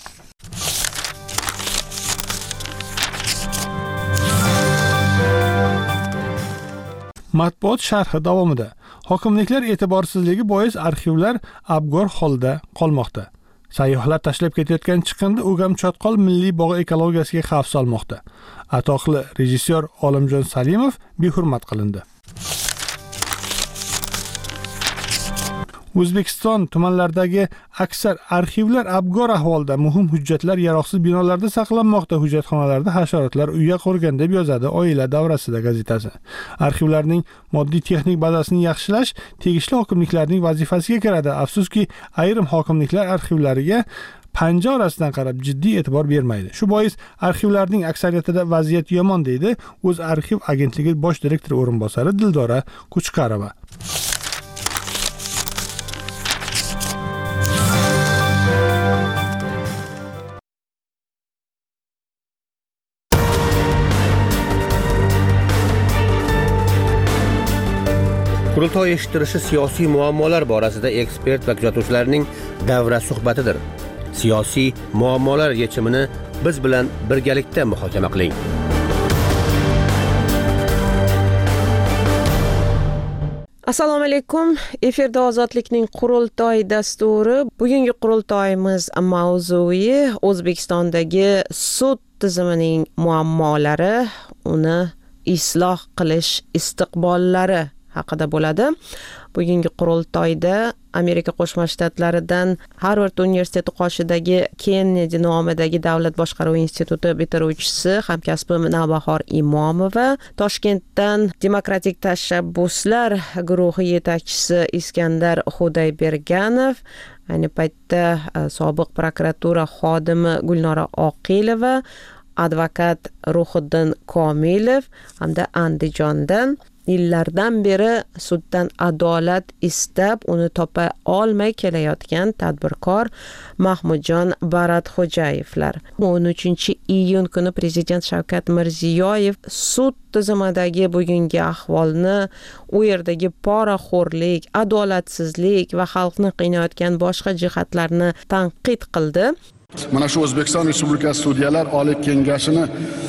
Matbuot sharhi davomida hokimliklar e'tiborsizligi bois arxivlar abgor holda qolmoqda. Sayyohlar tashlab ketayotgan chiqindi O'gamchotqol milliy bog'i ekologiyasiga xavf solmoqda. Atoqli rejissyor Olimjon Salimov behurmat qilindi. O'zbekiston tumanlaridagi aksar arxivlar abgor ahvolda, muhim hujjatlar yaroqsiz binolarda saqlanmoqda. Hujjatxonalarda hasharotlar uyga qo'rgan deb yozadi Oila davrasida gazetasi. Arxivlarning moddiy texnik bazasini yaxshilash tegishli hokimliklarning vazifasiga kiradi. Afsuski, ayrim hokimliklar arxivlariga panja orasidan qarab jiddiy e'tibor bermaydi. Shu bois arxivlarning aksariyatida vaziyat yomon deydi O'z arxiv agentligi bosh direktori o'rinbosari Dildora Kuchkarova. Qurultoy eshittirishi siyosiy muammolar borasida ekspert va kuzatuvchilarning davra suhbatidir. Siyosiy muammolar yechimini biz bilan birgalikda muhokama qiling. Assalomu alaykum. Efirda Ozodlikning qurultoy dasturi. Bugungi qurultoyimiz mavzui O'zbekistondagi sud tizimining muammolari, uni isloh qilish istiqbollari haqida bo'ladi. Bugungi qurultoyda Amerika Qo'shma Shtatlaridan Harvard universiteti qoshidagi Kennedy nomidagi Davlat boshqaruvi instituti bitiruvchisi hamkasbim Navbahor Imomova, Toshkentdan Demokratik tashabbuslar guruhi yetakchisi Iskandar Xudayberganov, ayni paytda sobiq prokuratura xodimi Gulnora Oqilova, advokat Ruhiddin Komilov hamda Andijondan yillardan beri suddan adolat istab uni topa olmay kelayotgan tadbirkor Mahmudjon Baratxo'jayevlar. 13-iyun kuni Prezident Shavkat Mirziyoyev sud tizimidagi bugungi ahvolni, u yerdagi poraxo'rlik, adolatsizlik va xalqni qiynayotgan boshqa jihatlarni tanqid qildi. Mana shu O'zbekiston Respublikasi Sudyalar Oliy Kengashini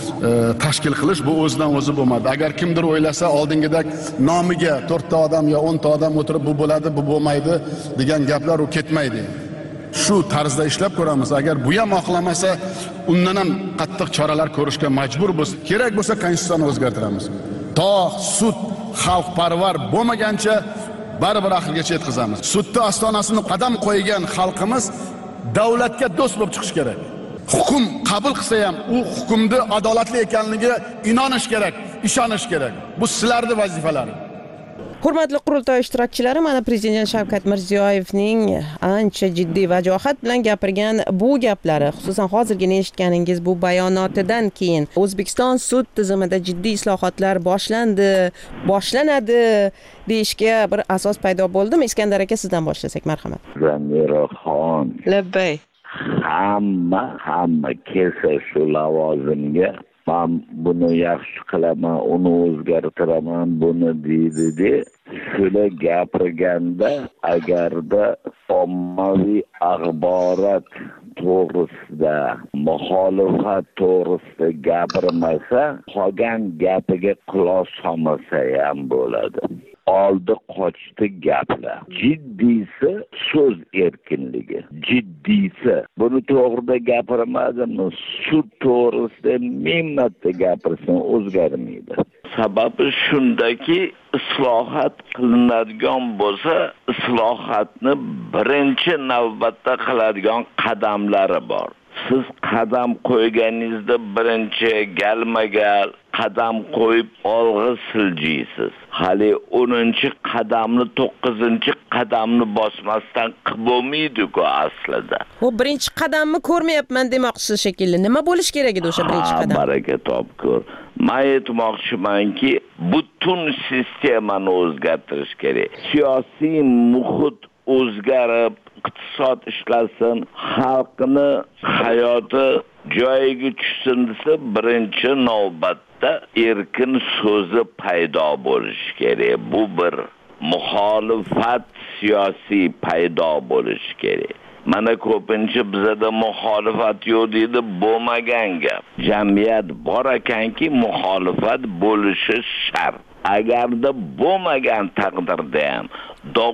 tashkil qilish bu o'zidan o'zi bo'lmadi. Agar kimdir o'ylasa oldingidek nomiga 4 ta odam yo 10 ta odam o'tirib bu bo'ladi, bu bo'lmaydi degan gaplar u ketmaydi. Shu tarzda ishlab ko'ramiz. Agar bu ham oqlamasa, undan ham qattiq choralar ko'rishga majbur bo'lsa, kerak bo'lsa konstitutsiyani o'zgartiramiz. To sud xalqparvar bo'lmagancha baribir oxirigacha yetkazamiz. Sudda ostonasini qadam qo'ygan xalqimiz davlatga do'st bo'lib chiqish kerak. Hukm qabul qilsa ham u hukmni adolatli ekanligiga inonish kerak, ishonish kerak. Bu sizlarning vazifalaringiz. Hurmatli qurultoy ishtirokchilari, mana Prezident Shavkat Mirziyoyevning ancha jiddiy vajohat bilan gapirgan bu gaplari, xususan hozirgina eshitganingiz bu bayonotidan keyin O'zbekiston sud tizimida jiddiy islohotlar boshlanadi deyishga bir asos paydo bo'ldimi? Iskandar aka, sizdan boshlasak, marhamat. Zamiraxon. Labbay. Hamma kelsa shu lavozimga men buni yaxshi qilaman, uni o'zgartiraman, buni deydi. Shuni gapirganda agarda ommaviy axborot to'g'risida, muxolifat to'g'risida gapirmasa, qolgan gapiga quloq solmasa ham bo'ladi. Oldi qochdi gaplar. Jiddiysi so'z erkinligi. Jiddiysi buni to'g'rida gapirmadimi, sud to'g'risida 1000 marta gapirsin o'zgarmaydi. Sababi shundaki, islohot qilinadigan bo'lsa, islohotni birinchi navbatda qiladigan qadamlari bor. Siz qadam qo'yganingizda birinchi galma-gal qadam qo'yib olg'a siljiysiz. Hali 10-qadamni 9-qadamni bosmasdan qilib bo'lmaydi-ku aslida. Bu birinchi qadamni ko'rmayapman demoqchisiz shekilli. Nima bo'lish kerak edi o'sha birinchi qadam? Baraka topkur. Men aytmoqchimanki, butun sistemani o'zgartirish kerak. Siyosiy muhit o'zgarib, iqtisod ishlasin, xalqni hayoti joyiga tushsin desa, birinchi navbatda erkin so'zi paydo bo'lishi kerak. Bu bir muxolifat siyosiy paydo bo'lishi kerak. Mana ko'pincha bizda muxolifat yo'q deydi, bo'lmagan gap. Jamiyat bor ekanki, muxolifat bo'lishi shart. Agarda bo'lmagan taqdirda ham davlat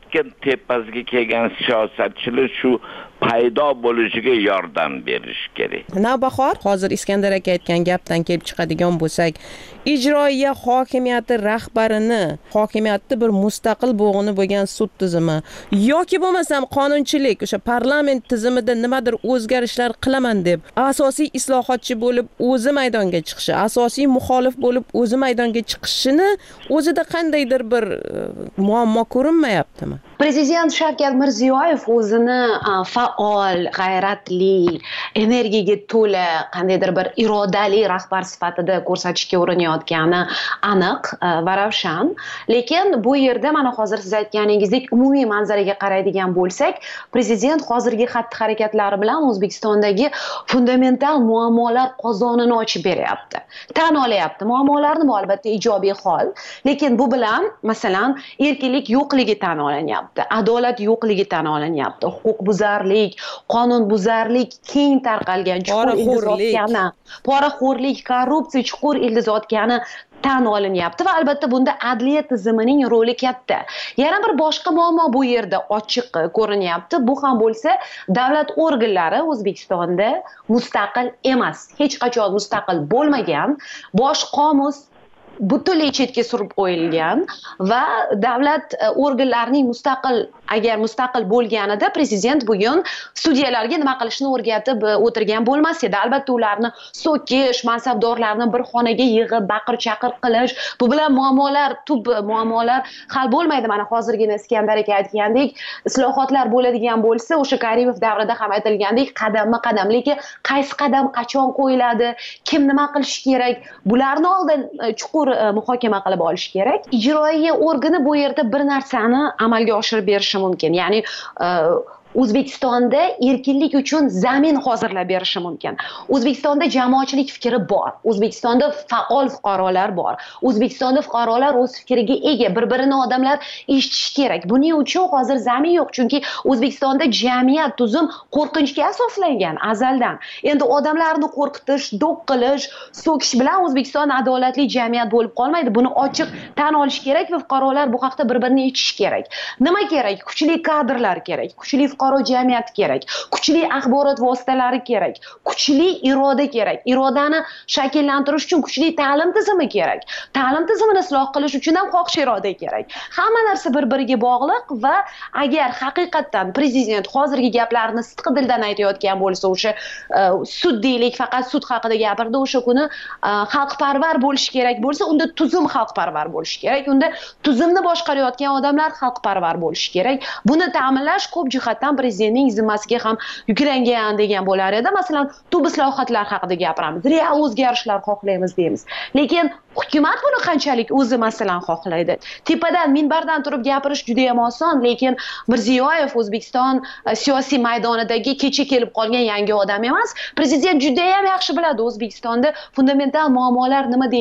Toshkent tepasiga kelgan siyosatchilar shu paydo bo'lishiga yordam berish kerak. Navbahor, hozir Iskandar aka aytgan gapdan kelib chiqadigan bo'lsak, ijroiya hokimiyati rahbarini, hokimiyatni bir mustaqil bo'g'ini bo'lgan sud tizimi yoki bo'lmasam qonunchilik, o'sha parlament tizimida nimadir o'zgarishlar qilaman deb asosiy islohotchi bo'lib o'zi maydonga chiqishi, asosiy muxolif bo'lib o'zi maydonga chiqishini o'zida qandaydir bir muammo ko'rinmayaptimi? Prezident Shavkat Mirziyoyev o'zini faol, g'ayratli, energiyaga to'la, qandaydir bir irodali rahbar sifatida ko'rsatishga urinayotgani aniq va ravshan. Lekin bu yerda mana hozir siz aytganingizdek umumiy manzaraga qaraydigan bo'lsak, prezident hozirgi xatti-harakatlari bilan O'zbekistondagi fundamental muammolar qozonini ochib beryapti. Tan olyapti. Muammolarni bu albatta ijobiy hol, lekin bu bilan masalan erkinlik yo'qligi tan olanyapti. Adolat yo'qligi tan olanyapti. Huquqbuzarlik, qonunbuzarlik keng tarqalgan, chuqur ildiz otgani, poraxo'rlik, korrupsiya chuqur ildiz otgani tan olinyapti va albatta bunda adliya tizimining roli katta. Yana bir boshqa muammo bu yerda ochiq ko'rinyapti. Bu ham bo'lsa, davlat organlari O'zbekistonda mustaqil emas, hech qachon mustaqil bo'lmagan, bosh qomus butunlay chetga surib qo'yilgan va davlat organlarining agar mustaqil bo'lganida prezident bugun sudyalarga nima qilishni o'rgatib o'tirgan bo'lmas edi. Albatta ularni so'kish, mansabdorlarni bir xonaga yig'ib baqir-chaqir qilish, bu bilan muammolar hal bo'lmaydi. Mana hozirgina Iskandar aka aytgandek, islohotlar bo'ladigan bo'lsa, o'sha Karimov davrida ham aytilgandek, qadamma-qadam, lekin qaysi qadam qachon qo'yiladi, kim nima qilishi kerak, bularni oldin chuqur muhokama qilib olish kerak. Ijroiya organi bu yerda bir narsani amalga oshirib berishi mumkin. Ya'ni O'zbekistonda erkinlik uchun zamin hozirlab berishi mumkin. O'zbekistonda jamoatchilik fikri bor. O'zbekistonda faol fuqarolar bor. O'zbekistonda fuqarolar o'z fikriga ega, bir-birini odamlar eshitishi kerak. Buning uchun hozir zamin yo'q, chunki O'zbekistonda jamiyat tuzum qo'rqinchga asoslangan azaldan. Endi odamlarni qo'rqitish, do'q qilish, so'kish bilan O'zbekiston adolatli jamiyat bo'lib qolmaydi. Buni ochiq tan olish kerak va fuqarolar bu haqda bir-birini eshitishi kerak. Nima kerak? Kuchli kadrlar kerak, kuchli fuqaro jamiyat kerak, kuchli axborot vositalari kerak, kuchli iroda kerak. Irodani shakllantirish uchun kuchli ta'lim tizimi kerak. Ta'lim tizimini isloh qilish uchun ham xohish iroda kerak. Hamma narsa bir-biriga bog'liq va agar haqiqatdan prezident hozirgi gaplarni sidqidildan aytayotgan bo'lsa, o'sha sud deylik, faqat sud haqida gapirdi, o'sha kuni xalqparvar bo'lishi kerak bo'lsa, unda tuzum xalqparvar bo'lishi kerak. Unda tuzumni boshqarayotgan odamlar xalqparvar bo'lishi kerak. Buni ta'minlash ko'p jihatdan prezidentning zimmasiga ham yuklangan degan bo'lar edi. Masalan, tub islohotlar haqida gapiramiz. Real o'zgarishlar xohlaymiz deymiz. Lekin hukumat buni qanchalik o'zi masalan xohlaydi? Tepadan minbardan turib gapirish juda ham oson, lekin Mirziyoyev O'zbekiston siyosiy maydonidagi kecha kelib qolgan yangi odam emas. Prezident juda ham yaxshi biladi O'zbekistonda fundamental muammolar nimada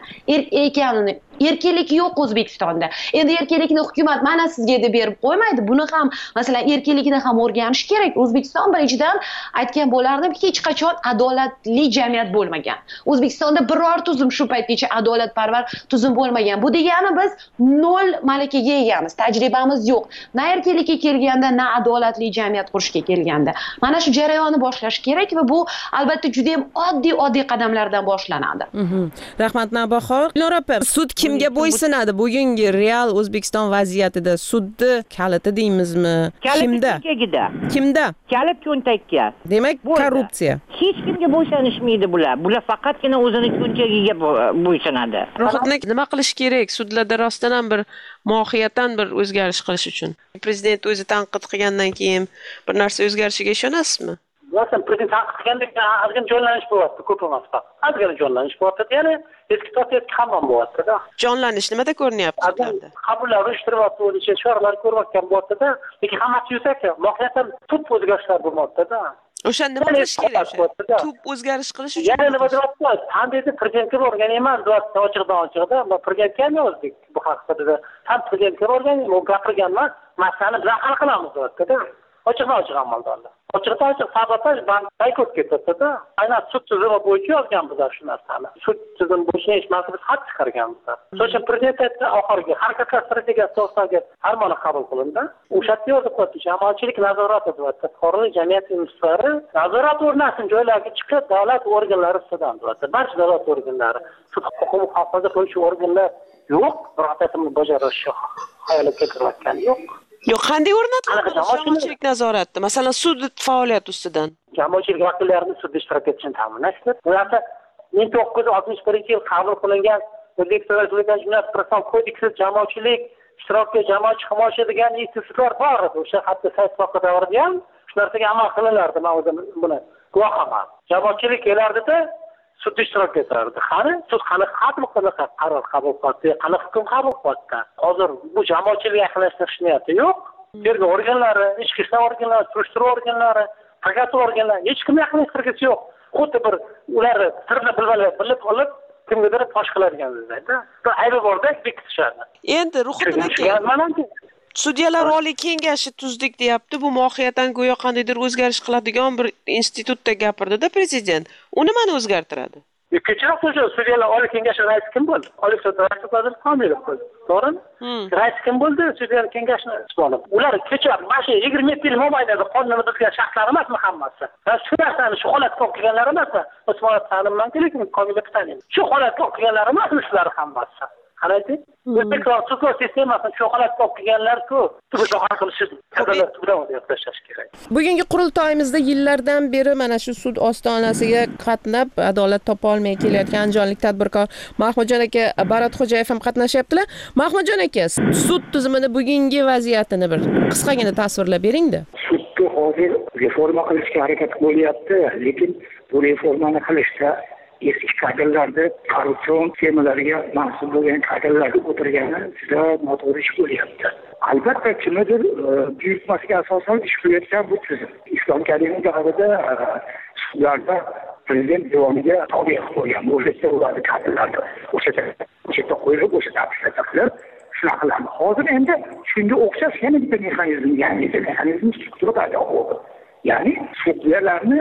ekanini. Erkinlik yo'q O'zbekistonda. Endi erkinlikni hukumat mana sizga deb berib qo'ymaydi. Buni ham masalan erkinlikni ham o'rganish kerak. O'zbekiston birinchidan aytgan bo'lardim, hech qachon adolatli jamiyat bo'lmagan. O'zbekistonda biror tuzum shu paytgacha adolatparvar tuzum bo'lmagan. Bu degani biz nol malakaga egamiz, tajribamiz yo'q. Na erkinlikka kelganda, na adolatli jamiyat qurishga kelganda. Mana shu jarayonni boshlash kerak va bu albatta juda ham oddiy qadamlardan boshlanadi. Rahmat Navbahor. Ilora opa, sud kimga bo'ysunadi bugungi real O'zbekiston vaziyatida? Sudni kaliti deymizmi? Kimda? Kalit cho'ntakka. Demak, korrupsiya. Hech kimga bo'ysunishmaydi bular. Bular faqatgina o'zini cho'ntagiga bo'ysunadi. Rohatnak nima qilish kerak? Sudlarda rostdan ham bir mohiyatan bir o'zgarish qilish uchun. Prezident o'zi tanqid qilgandan keyin bir narsa o'zgarishiga ishonasizmi? Masalan, prezident tanqid qilganda ozgina jonlanish bo'lyapti, ko'p emas faqat. Ozgina jonlanish bo'lyapti. Ya'ni eski tortayotgan hamon bo'lyapti-da. Jonlanish nimada ko'rinyapti sudlarda? Qabullar uyushtiryapti, o'zicha choralar ko'ryapgan bo'lyapti-da. Lekin hammasi yuzaki, mohiyatan tub o'zgarishlar bo'lmoqda-da. O'sha nima qilish kerak? Tub o'zgarish qilish uchun. Yana nima deyapti? Ham dedi prezidentga borgan emas, deyapti ochiqdan. Bu prezidentga ham yozdik bu haqida. Ham prezidentga borgan, u gapirgan emas, masalani biz hal qilamiz deyapti-da. ochiqdan ochiq amaldorlar. Ochiqdan ochiq sabotaj bank o'tib ketadi-da. Aynan sud tizimi bo'yicha yozgan bizlar shu narsani. Sud tizimi bo'yicha ish mas'uliyati xat chiqargan bizlar. So'sha prezident oxirgi harakatlar strategiyasi to'g'risidagi farmoni qabul qilindi. O'sha yerda yozib qo'ydi, jamoatchilik nazorati deyapti. Fuqarolik jamiyat institutlari nazorat o'rnasin joylarga chiqib davlat organlari ustidan deyapti. Barcha davlat organlari, sud huquqni muhofaza qiluvchi organlar yo'q, birontasi bajarishi xayolga keltirayotgani yo'q. Yo'q, qanday o'rnatiladi jamoatchilik nazorati? Masalan, sud faoliyati ustidan. Jamoatchilik vakillarini sudda ishtirok etishini ta'minlashdir. Bu narsa 1961-yil qabul qilingan O'zbekiston Respublikasi Jinoyat protsessual kodeksi jamoatchilik ishtiroki, jamoatchilik himoya degan institutlar bor edi. O'sha hatto saytboqqa davrida ham shu narsaga amal qilinardi. Men o'zim buni guvohiman. Jamoatchilik kelardida sudda ishtirok etardi. Qani sud qani qaror qabul qildi, qani hukm qabul qildi. Hozir bu jamoatchilik yaqinlashtirish niyati yo'q. Tergov organlari, ichki ishlar organlari, surishtiruv organlari, prokuratura organlari hech kim yaqinlashtirgisi yo'q. Xuddi bir ular sirni bilib olib kimgadir fosh qiladiganlarda. Bir aybi borda bekitishadi. Endi Ruhiddin aka, Sudyalar Oliy Kengashi tuzdik deyapti. Bu mohiyatan go'yo qandaydir o'zgarish qiladigan bir institutda gapirdi-da prezident. U nimani o'zgartiradi? Kechroq Sudyalar Oliy Kengashi raisi kim bo'ldi? Oliy sud raisi Qodir Komilov bo'ldi. To'g'rimi? Rais kim bo'ldi? Sudyalar Kengashini isbonib. Ular kecha mana 27 yil mobaynida qonunni buzgan shaxslar emasmi hammasi? Shu narsani shu holatga olib kelganlar emasmi? Usmonov tanimmanki, lekin Komilov taniyman. Shu holatga olib kelganlar emasmi shular hammasi? Qaraydi. O'zbekiston sud sistemasini shu holatga olib kelganlar-ku, tug'ushlar hal qilishi kazalar tug'dan yoplashash kerak. Bugungi qurultoyimizda yillardan beri mana shu sud ostonasiga qatnab adolat topa olmay kelayotgan andijonlik tadbirkor Mahmudjon aka Baratxo'jayev ham qatnashyaptilar. Mahmudjon aka, sud tizimini bugungi vaziyatini bir qisqagina tasvirlab bering-da. Sudni hozir reforma qilishga harakat qilyapti, lekin bu reformani qilishda eski kadrlarda korrupsion sxemalariga mansub bo'lgan kadrlarda o'tirgani juda noto'g'ri ish bo'lyapti. Albatta kimnidir buyurtmasiga asosan ish qilayotgan bu tizim. Islom Karimov davrida sudlarda prezident devoniga tobe qo'ygan. O'sha ularni kadrlarda o'sha yerda qo'yib o'sha tafsilotlar qilib shunaqalarni. Hozir endi shunga o'xshash yana bitta mexanizm, yangi mexanizm struktura paydo bo'ldi. Ya'ni sudyalarni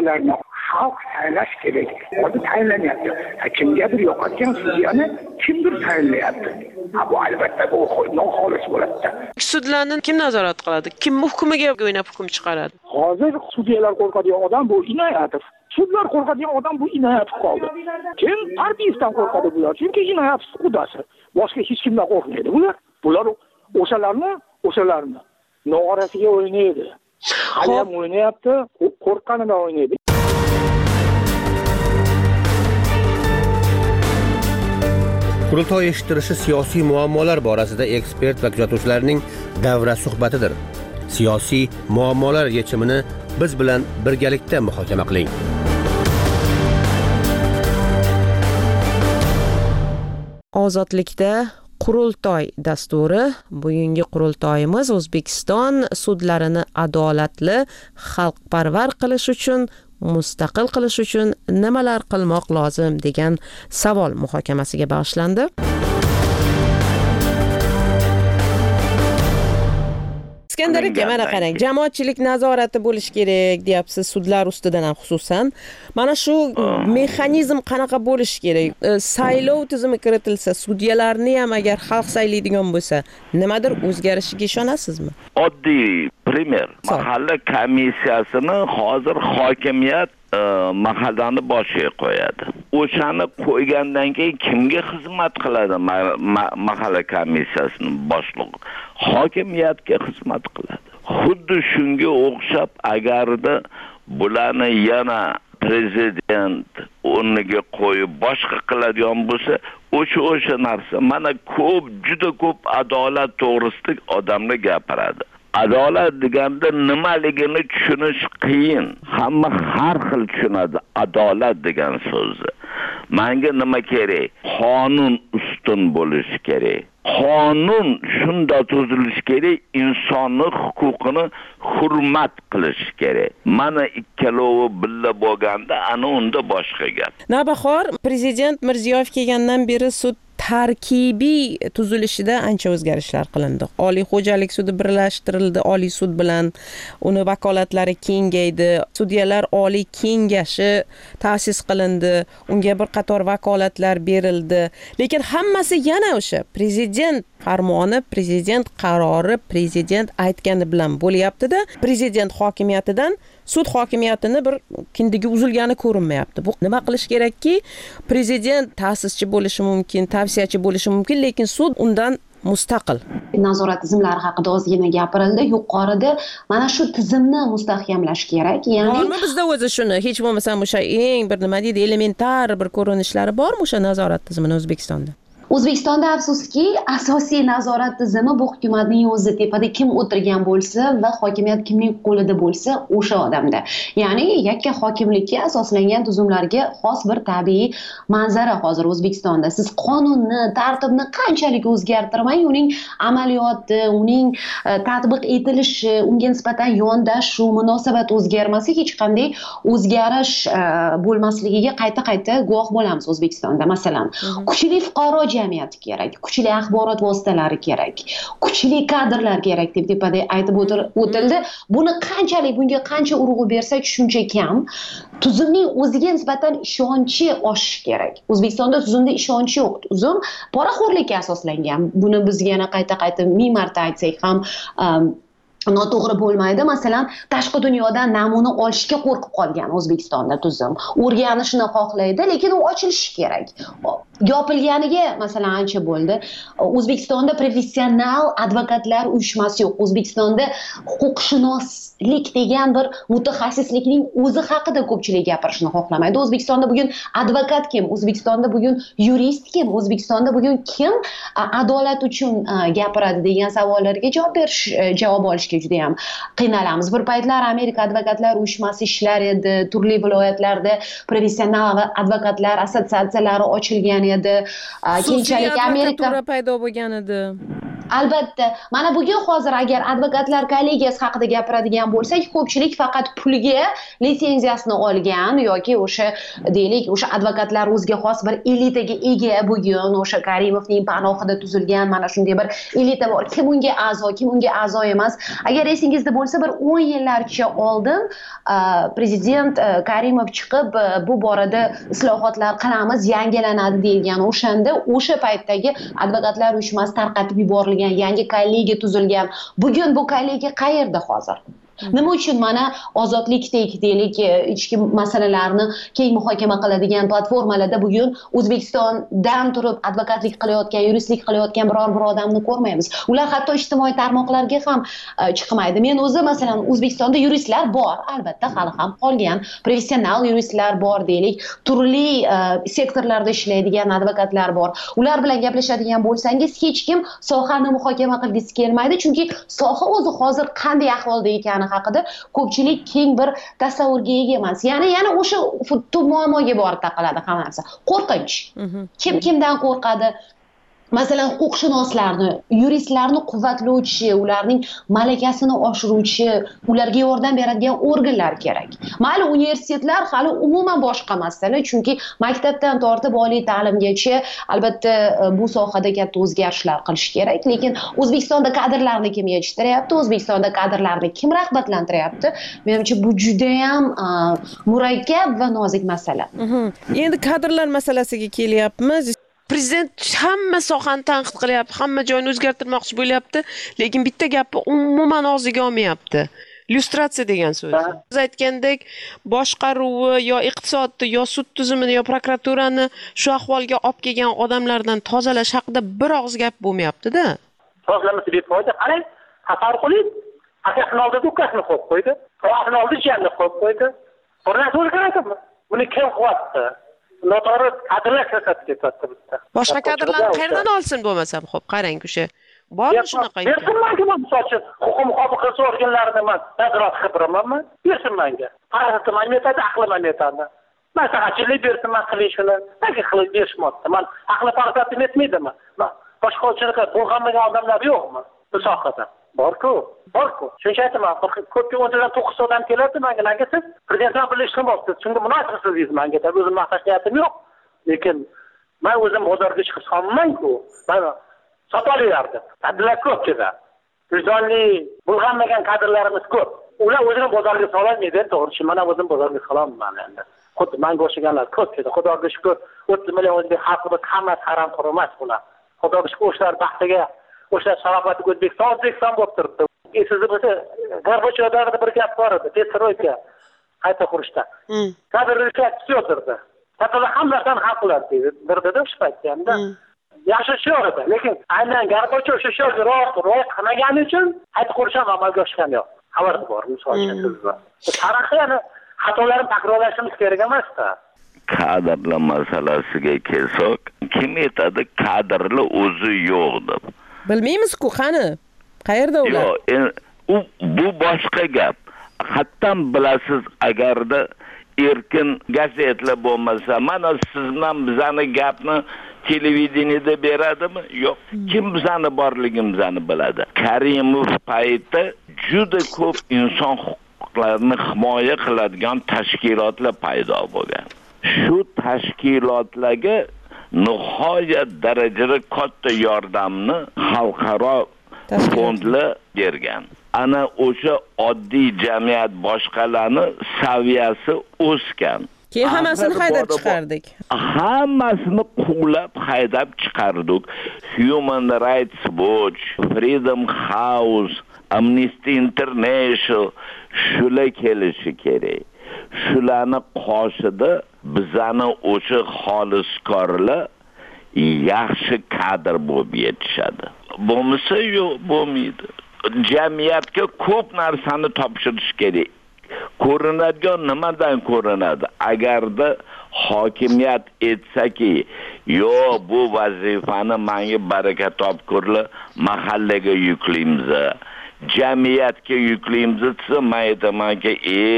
xalq saylash kerak. Hozir tayinlanyapti. Kimgadir yoqadigan sudyani kimdir tayinlayapti. Bu albatta bu noxolis bo'ladi. Sudlarni kim nazorat qiladi? Kim hukmiga o'ynab hukm chiqaradi? Hozir sudyalar qo'rqadigan odam bu Inoyatov. Sudlar qo'rqadigan odam bu Inoyatov qoldi. Kim Parbiyevdan qo'rqadi bular? Chunki Inoyatov qudasi. Boshqa hech kimdan qo'rqmaydi bular. Bular o'shalarni noorasiga o'ynaydi. Hali ham o'ynayapti, qo'rqqanidan o'ynaydi. Qurultoy eshittirishi siyosiy muammolar borasida ekspert va kuzatuvchilarning davra suhbatidir. Siyosiy muammolar yechimini biz bilan birgalikda muhokama qiling. Ozodlikda Qurultoy dasturi. Bugungi qurultoyimiz O'zbekiston sudlarini adolatli, xalqparvar qilish uchun, mustaqil qilish uchun nimalar qilmoq lozim degan savol muhokamasiga bag'ishlandi. Iskandar aka, mana qarang, jamoatchilik nazorati bo'lish kerak deyapsiz sudlar ustidan ham xususan. Mana shu mexanizm qanaqa bo'lish kerak? Saylov tizimi kiritilsa, sudyalarni ham agar xalq saylaydigan bo'lsa, nimadir o'zgarishiga ishonasizmi? Oddiy primer, mahalla komissiyasini hozir hokimiyat mahallani boshiga qo'yadi. O'shani qo'ygandan keyin kimga xizmat qiladi? Mahalla komissiyasining boshlig'i hokimiyatga xizmat qiladi. Xuddi shunga o'xshab agarda bularni yana prezident o'rniga qo'yib boshqa qiladigan bo'lsa, o'sha narsa mana juda ko'p adolat to'g'risida odamlar gapiradi. Adolat deganda nimaligini tushunish qiyin. Hamma har xil tushunadi adolat degan so'zni. Menga nima kerak? Qonun ustun bo'lishi kerak. Qonun shunda tuzilishi kerak, insonning huquqini hurmat qilish kerak. Mana ikkalovi birga bo'lganda ana unda boshqa gap. Navbahor prezident Mirziyoyev kelgandan beri sud tarkibiy tuzilishida ancha o'zgarishlar qilindi. Oliy xo'jalik sudi birlashtirildi Oliy sud bilan, uni vakolatlari kengaydi. Sudyalar Oliy kengashi ta'sis qilindi, unga bir qator vakolatlar berildi. Lekin hammasi yana o'sha prezident farmoni, prezident qarori, prezident aytgani bilan bo'lyapti-da, prezident hokimiyatidan sud hokimiyatini bir kindigi uzilgani ko'rinmayapti. Bu nima qilish kerakki, prezident ta'sischi bo'lishi mumkin, tavsiyachi bo'lishi mumkin, lekin sud undan mustaqil. Nazorat tizimlari haqida ozgina gapirildi. Yuqorida mana shu tizimni mustahkamlash kerak. Ya'ni bormi bizda o'zi shuni, hech bo'lmasa o'sha eng bir nima deydi, elementar bir ko'rinishlari bormi o'sha nazorat tizimini O'zbekistonda? O'zbekistonda afsuski asosiy nazorat tizimi bu hukumatning o'zi, tepada kim o'tirgan bo'lsa va hokimiyat kimning qo'lida bo'lsa o'sha odamda. Ya'ni yakka hokimlikka asoslangan tuzumlarga xos bir tabiiy manzara hozir O'zbekistonda. Siz qonunni, tartibni qanchalik o'zgartirmang, uning amaliyoti, uning tatbiq etilishi, unga nisbatan yondashuv, munosabat o'zgarmasa hech qanday o'zgarish bo'lmasligiga qayta-qayta guvoh bo'lamiz O'zbekistonda. Masalan, kuchli fuqaro jamiyati kerak, kuchli axborot vositalari kerak, kuchli kadrlar kerak deb tepada aytib o'tildi. Bunga qancha urg'u bersak shuncha kam. Tuzumning o'ziga nisbatan ishonchi oshishi kerak. O'zbekistonda tuzumda ishonchi yo'q. Tuzum poraxo'rlikka asoslangan. Buni biz yana qayta-qayta ming marta aytsak ham noto'g'ri bo'lmaydi. Masalan, tashqi dunyodan namuna olishga qo'rqib qolgan O'zbekistonda tuzum. O'rganishni xohlaydi, lekin u ochilishi kerak. Yopilganiga masalan ancha bo'ldi. O'zbekistonda professional advokatlar uyushmasi yo'q. O'zbekistonda huquqshunoslik degan bir mutaxassislikning o'zi haqida ko'pchilik gapirishni xohlamaydi. O'zbekistonda bugun advokat kim? O'zbekistonda bugun yurist kim? O'zbekistonda bugun kim adolat uchun gapiradi degan savollarga javob olishga juda ham qiynalamiz. Bir paytlar Amerika advokatlar uyushmasi ishlar edi, turli viloyatlarda professional advokatlar assotsiatsiyalari ochilgan edi. Keyinchalik Amerika paydo bo'lgan edi. Albatta, mana bugun hozir agar advokatlar kollegiyasi haqida gapiradigan bo'lsak, ko'pchilik faqat pulga litsenziyasini olgan yoki o'sha deylik, o'sha advokatlar o'ziga xos bir elitaga ega bugun o'sha Karimovning panohida tuzilgan mana shunday bir elita bor. Kim unga a'zo, kim unga a'zo emas. Agar esingizda bo'lsa, bir 10 yillarcha oldin prezident Karimov chiqib bu borada islohotlar qilamiz, yangilanadi degan o'shanda o'sha paytdagi advokatlar uyushmasi tarqatib yuborilgan, yangi kollegiya tuzilgan. Bugun bu kollegiya qayerda hozir? Nima uchun mana ozodlikdek deylik ichki masalalarni keng muhokama qiladigan platformalarda bugun O'zbekistondan turib advokatlik qilayotgan, yuristlik qilayotgan biror bir odamni ko'rmaymiz. Ular hatto ijtimoiy tarmoqlarga ham chiqmaydi. Men o'zi masalan O'zbekistonda yuristlar bor, albatta hali ham qolgan, professional yuristlar bor deylik, turli sektorlarda ishlaydigan advokatlar bor. Ular bilan gaplashadigan bo'lsangiz, hech kim sohani muhokama qilgisi kelmaydi, chunki soha o'zi hozir qanday ahvolda ekani haqida ko'pchilik keng bir tasavvurga ega emas. Ya'ni yana o'sha muammoga borib taqaladi hamma narsa. Qo'rqinch. Kim kimdan qo'rqadi? Masalan, huquqshunoslarni, yuristlarni quvvatlovchi, ularning malakasini oshiruvchi, ularga yordam beradigan organlar kerak. Mayli universitetlar hali umuman boshqa masala, chunki maktabdan tortib oliy ta'limgacha albatta bu sohada katta o'zgarishlar qilish kerak, lekin O'zbekistonda kadrlarni kim yetishtiryapti? O'zbekistonda kadrlarni kim rag'batlantiryapti? Menimcha bu juda ham murakkab va nozik masala. Endi kadrlar masalasiga kelyapmiz. Prezident hamma sohani tanqid qilyapti, hamma joyni o'zgartirmoqchi bo'lyapti, lekin bitta gapni umuman og'ziga olmayapti. Lyustratsiya degan so'z. Siz aytgandek, boshqaruvi yo iqtisodni, yo sud tizimini, yo prokuraturani shu ahvolga olib kelgan odamlardan tozalash haqida bir og'iz gap bo'lmayapti-da. Tozalaması deb qo'ydi. Qarang, xatar qilib, aqaqni oldida ukasini qo'yib qo'ydi. Aqaqni oldida jiyanni qo'yib qo'ydi. Bir narsa o'zgaradi. Buni kim qilyapti? Noto'g'ri kadrlar siyosati ketyapti bizda. Boshqa kadrlarni qayerdan olsin bo'lmasam, xo'p, qarang o'sha. Bormi shunaqa? Bersin menga misol-chi, huquq muhofaza organlarini men nazorat qilib turamanmi? Bersin menga. Qarasam men aytadi, aqlim aytadi. Maslahatchilik bersin men qilay shuni. Nega qilib berishmoqda? Men aqli farosatim yetmaydimi? Boshqa uchunqa bo'lganmagan odamlar yo'qmi bu sohada? Bor-ku. Shuncha aytaman, ko'pga 10 odam keladi menga, nega siz prezident bilan ishlamoqchisiz? Shunga munosibsiz menga, o'zim maqtashim yo'q. Lekin men o'zim bozorga chiqib solmayman-ku. Mana sota olyapti. Kadrlar ko'p juda. Vijdonli, bulg'anmagan kadrlarimiz ko'p. Ular o'zini bozorga sololmaydi, to'g'ri. Mana o'zim bozorga solaman endi. Xuddi menga o'xshaganlar ko'p juda. Xudoga shukur, 30 million o'zbek xalqimiz hammasi harom qurmas bular. Xudoga shukur o'shalar baxtiga, o'shalar salomatlik O'zbekiston bo'lib turibdi. Sizni bo'lsa, Gorbachev davrida bir gap bor edi, Petroyka qayta qurishda. Kadrlar tushirdi. Hattolar hammadan haq qilardi dedi o'sha paytda hamda. Yaxshi ish yo'q edi, lekin aynan Gorbachev o'sha ishni rioya qilmagani uchun qayta qurish ham amalga oshgan yo'q. Xabar bor, misol uchun sizlar. Tarixni yana xatolarni takrorlashimiz kerak emas-da. Kadrlar masalasiga kelsak, kim aytadi kadrlar o'zi yo'q deb? Bilmaymiz-ku, qani? Qayerda ular? Yo'q, bu boshqa gap. Hattam bilasiz, agarda erkin gazetlar bo'lmasa, mana sizdan bizani gapni televideniyada beradimi? Yo'q. Kim bizani borligimizni biladi. Karimov payti juda ko'p inson huquqlarini himoya qiladigan tashkilotlar paydo bo'lgan. Shu tashkilotlarga nihoyat darajada katta yordamni xalqaro fondlar bergan. Ana o'sha oddiy jamiyat boshqalarni saviyasi o'sgan. Keyin hammasini haydab chiqardik. Hammasini quvlab haydab chiqardik. Human Rights Watch, Freedom House, Amnesty International shular kelishi kerak. Shularni qoshida bizani o'sha xoliskorlar yaxshi kadr bo'lib yetishadi. Bo'lmasa yo'q, bo'lmaydi. Jamiyatga ko'p narsani topshirish kerak. Ko'rinadigan nimadan ko'rinadi? Agarda hokimiyat aytsaki, yo'q, bu vazifani menga baraka topkurlar mahallaga yuklaymiz. Jamiyatga yuklaymiz desa, men aytamanki,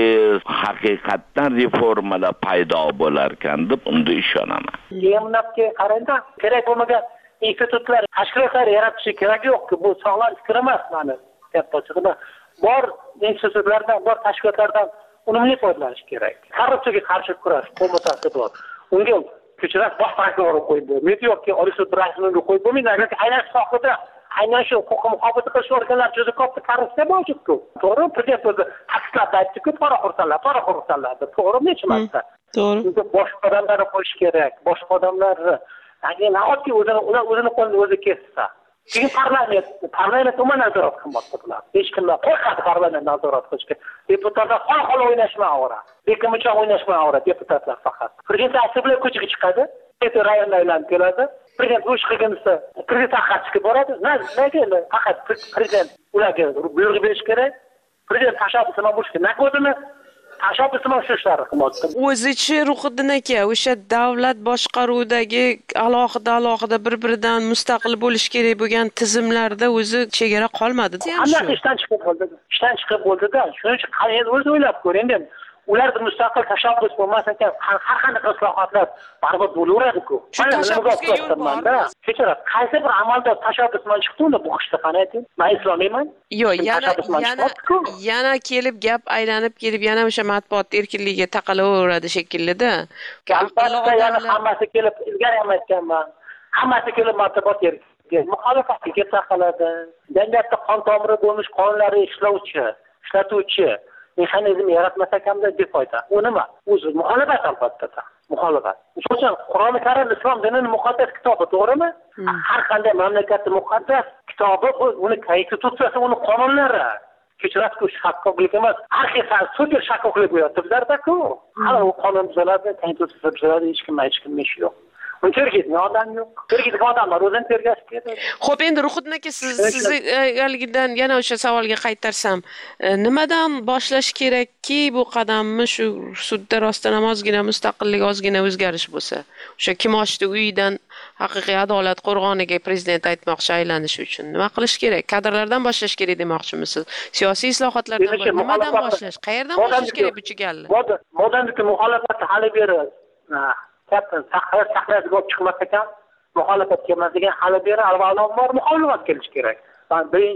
haqiqatdan reformalar paydo bo'lar ekan deb unda ishonaman. Keyin qarangda, kerak bo'lmagan institutlar, tashkilotlar yaratish kerak yo'q-ku. Bu sog'lom fikr emas meni. Gap ochig'i bor institutlardan, bor tashkilotlardan unumli foydalanish kerak. Korrupsiyaga qarshi kurash qo'mitasi bor. Unga ko'chirib bosh prokuror qo'yib bo'lmaydi yoki Oliy sud raisini qo'yib bo'lmaydi. Agar aynan sohada aynan shu huquqni muhofaza qilish organlari juda katta korrupsiya mavjudku. To'g'ri, prezident o'zi ta'kidlab aytdi-ku, pora qursanlar deb. To'g'rimi, necha marta? To'g'ri. Boshqa odamlarni qo'yish kerak. Boshqa odamlarni ya'ni nahotki o'zini qo'lini o'zi kessa. Keyin parlament umuman nazorat qilmoqda bular. Hech kimdan qo'rqadi parlament nazorat qilishga. Deputatlar xol o'ynashmayavera. Bekimucha o'ynashmayavera deputatlar faqat. Prezident asablar ko'chaga chiqadi, rayonda aylanib keladi. Prezident bu ish qilgansa, prezident haqqiga boradi. Nega faqat prezident ularga buyruq berish kerak? Prezident tashabbusini bo'lish kerak. Naqodini tashabbusini shu ishlar qilmoqda. O'zichi Ruhiddin aka, o'sha davlat boshqaruvidagi alohida bir-biridan mustaqil bo'lish kerak bo'lgan tizimlarda o'zi chegara qolmadi. Hammasi ishdan chiqib bo'ldi-da. Shuning uchun qanday o'zi o'ylab ko'ring endi. Ularda mustaqil tashabbus bo'lmasa ekan, har qanday islohotlar barbod bo'laveradi-ku. Kechirasiz, qaysi bir amaldor tashabbusdan chiqdi unda bu qishda qani ayting? Men islomiyman. Yo'q, yana kelib gap aylanib kelib yana o'sha matbuot erkinligiga taqalaveradi shekilli-da. Albatta, yana hammasi kelib ilgari ham aytganman. Hammasi kelib matbuot erkinligi muxolifatga taqaladi. Jamiyatda qon tomiri bo'lmish qonunlarni ishlatuvchi mexanizm yaratmasa kamda befoyda. U nima? O'zi muxolifat albatta. Muxolifat. Uchun Qur'oni Karim islom dinining muqaddas kitobi, to'g'rimi? Har qanday mamlakatning muqaddas kitobi, uni konstitutsiyasi, uni qonunlari. Kechirasiz-ku, shaffoflik emas. Har xil super shaffoflik bo'lyapti bizlarda-ku. Hali u qonun buziladi, konstitutsiya buziladi, hech kim ish yo'q. Tergaydigan odam yo'q. Tergaydigan odamlar o'zini tergash kerak. Xo'p, endi Ruhiddin aka, sizni haligidan yana o'sha savolga qaytarsam, nimadan boshlash kerakki bu qadamni shu sudda rostdan ham ozgina mustaqillik, ozgina o'zgarish bo'lsa, o'sha kim ochdi uyidan haqiqiy adolat qo'rg'oniga prezident aytmoqchi aylanish uchun nima qilish kerak? Kadrlardan boshlash kerak demoqchimisiz? Siyosiy islohotlardan nimadan boshlash? Qayerdan boshlash kerak bu chigalni? Modamki muxolifatni hali beri saqlashga olib chiqmas ekan, muxolifat kelmas degan hali beri avvalambor muxolifat kelish kerak. Birinchi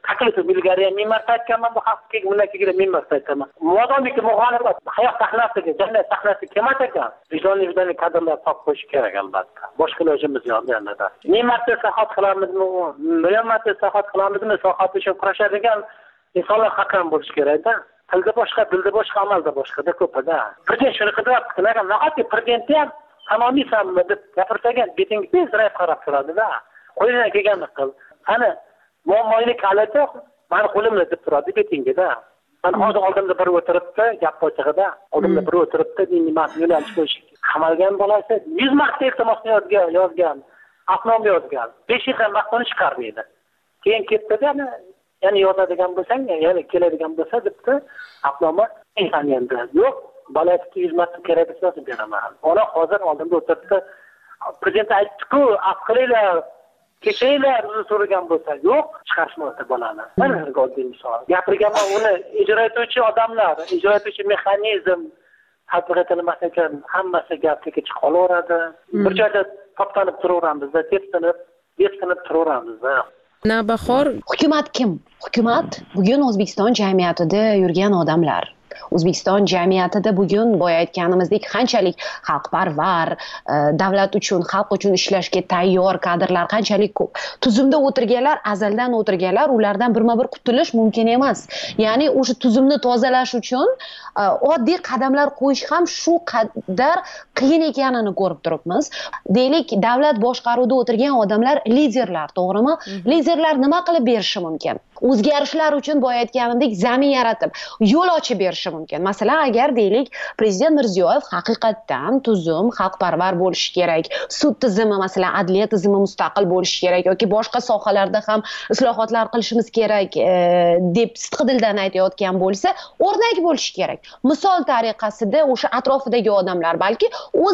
taklifi ilgari ham 1000 marta aytganman, bu haqiqiy bundakiga 1000 marta aytaman. Modomiki muxolifat hayot sahnasiga, jamiyat sahnasiga kelmas ekan, vijdonli kadrlar topib qo'yish kerak albatta. Boshqa ilojimiz yo'q endi. 1000 marta islohot qilamizmi, million marta islohot qilamizmi, islohot uchun kurashadigan insonlar haqam bo'lishi kerak-da. Tilda boshqa, dilda boshqa, amalda boshqa-da ko'pada. Prezident shuni qilyapti, nahotki prezidentni ham tamomiysanmi deb gapirsagan, betingga tezroq qarab turadi-da. Qo'lidan kelganini qil. Qani, muammoylik halicha meni qo'limda deb turadi betingga-da. Men hozir oldimda biri o'tiribdi, gap ochig'ida, oldimda biri o'tiribdi, nima yo'nalish qo'yish. Qamalgan bolasi 100 marta iltimosni yozgan, afnoma yozgan. 5 yil ham maqtani chiqarmaydi. Keyin ketdi-da, ya'ni yozadigan bo'lsang, ya'ni keladigan bo'lsa debdi, afnoma endi. Yo'q, bolasiga 100 marta kerak desa beraman. Ona hozir oldimda o'tiribdi. Prezident aytdi-ku, aqlinglar kechaylar so'ragan bo'lsa, yo'q, chiqarishmoqda bolani. Mana oddiy misol. Gapirganman, uni ijro etuvchi odamlar, ijro etuvchi mexanizm tatbiq etilmas ekan, hammasi gapga chiqib qolaveradi. Bir joyda toptanib turaveramiz-da, tepsinib turaveramiz-da. Navbahor, hukumat kim? Hukumat bugun O'zbekiston jamiyatida yurgan odamlar. O'zbekiston jamiyatida bugun boya aytganimizdek qanchalik xalqparvar, davlat uchun, xalq uchun ishlashga tayyor kadrlar qanchalik ko'p. Tuzumda o'tirganlar, azaldan o'tirganlar, ulardan birma-bir qutulish mumkin emas. Ya'ni o'sha tuzumni tozalash uchun oddiy qadamlar qo'yish ham shu qadar qiyin ekanini ko'rib turibmiz. Deylik, davlat boshqaruvida o'tirgan odamlar liderlar, to'g'rimi? Liderlar nima qilib berishi mumkin? O'zgarishlar uchun boya aytganimdek zamin yaratib, yo'l ochib berishi mumkin. Masalan, agar deylik, prezident Mirziyoyev haqiqatdan tuzum, xalqparvar bo'lishi kerak, sud tizimi, masalan, adliya tizimi mustaqil bo'lishi kerak yoki boshqa sohalarda ham islohotlar qilishimiz kerak deb sidqidildan aytayotgan bo'lsa, o'rnak bo'lishi kerak. Misol tariqasida o'sha atrofidagi odamlar, balki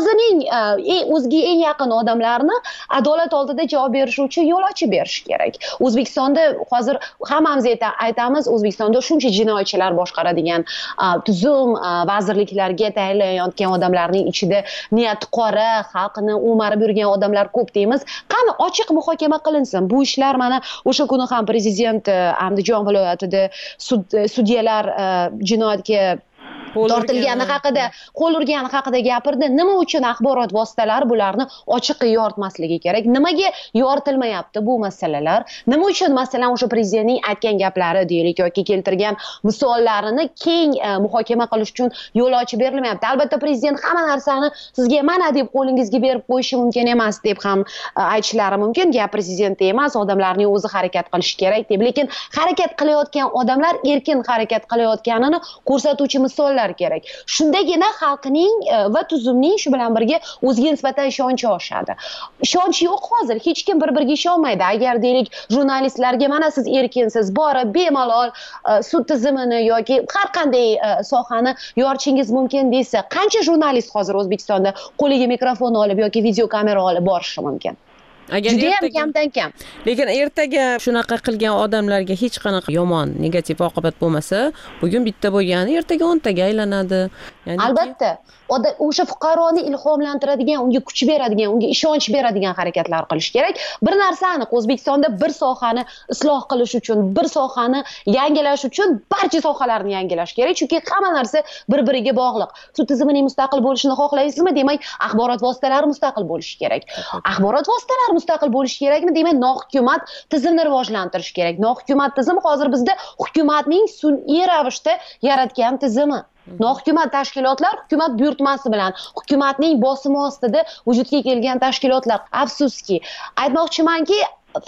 o'ziga eng yaqin odamlarni adolat oldida javob berish uchun yo'l ochib berish kerak. O'zbekistonda hozir hammamiz aytamiz, O'zbekistonda shuncha jinoyatchilar boshqaradigan tuzum, vazirliklarga tayinlanayotgan odamlarning ichida niyati qora, xalqni o'marib yurgan odamlar ko'p deymiz. Qani ochiq muhokama qilinsin. Bu ishlar mana o'sha kuni ham prezident Andijon viloyatida sudyalar jinoyatga tortilgani haqida, qo'l urgani haqida gapirdi. Nima uchun axborot vositalari bularni ochiqqa yoritmasligi kerak? Nimaga yoritilmayapti bu masalalar? Nima uchun masalan o'sha prezidentning aytgan gaplari deylik yoki keltirgan misollarini keng muhokama qilish uchun yo'l ochib berilmayapti? Albatta prezident hamma narsani sizga mana deb qo'lingizga berib qo'yishi mumkin emas deb ham aytishlari mumkin. Gap prezidentda emas, odamlarning o'zi harakat qilishi kerak deb. Lekin harakat qilayotgan odamlar erkin harakat qilayotganini ko'rsatuvchi misollar kerak. Shundagina xalqning va tuzumning shu bilan birga o'ziga nisbatan ishonchi oshadi. Ishonch yo'q hozir, hech kim bir-biriga ishonmaydi. Agar deylik jurnalistlarga mana siz erkinsiz, borib bemalol sud tizimini yoki har qanday sohani yorishingiz mumkin desa, qancha jurnalist hozir O'zbekistonda qo'liga mikrofon olib yoki video kamera olib borishi mumkin? Juda ham kamdan kam. Lekin ertaga shunaqa qilgan odamlarga hech qanaqa yomon, negativ oqibat bo'lmasa, bugun bitta bo'lgani ertaga 10 taga aylanadi. Ya'ni albatta, o'sha fuqaroni ilhomlantiradigan, unga kuch beradigan, unga ishonch beradigan harakatlar qilish kerak. Bir narsa aniq, O'zbekistonda bir sohani isloh qilish uchun, bir sohani yangilash uchun barcha sohalarni yangilash kerak, chunki hamma narsa bir-biriga bog'liq. Sud tizimining mustaqil bo'lishini xohlaysizmi? Demak, axborot vositalari mustaqil bo'lishi kerak. Axborot vositalari mustaqil bo'lishi kerakmi? Demak, nohukumat tizimni rivojlantirish kerak. Nohukumat tizim hozir bizda hukumatning sun'iy ravishda yaratgan tizimi. Nohukumat tashkilotlar hukumat buyurtmasi bilan, hukumatning bosimi ostida vujudga kelgan tashkilotlar. Afsuski, aytmoqchimanki,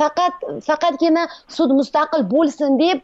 faqatgina sud mustaqil bo'lsin deb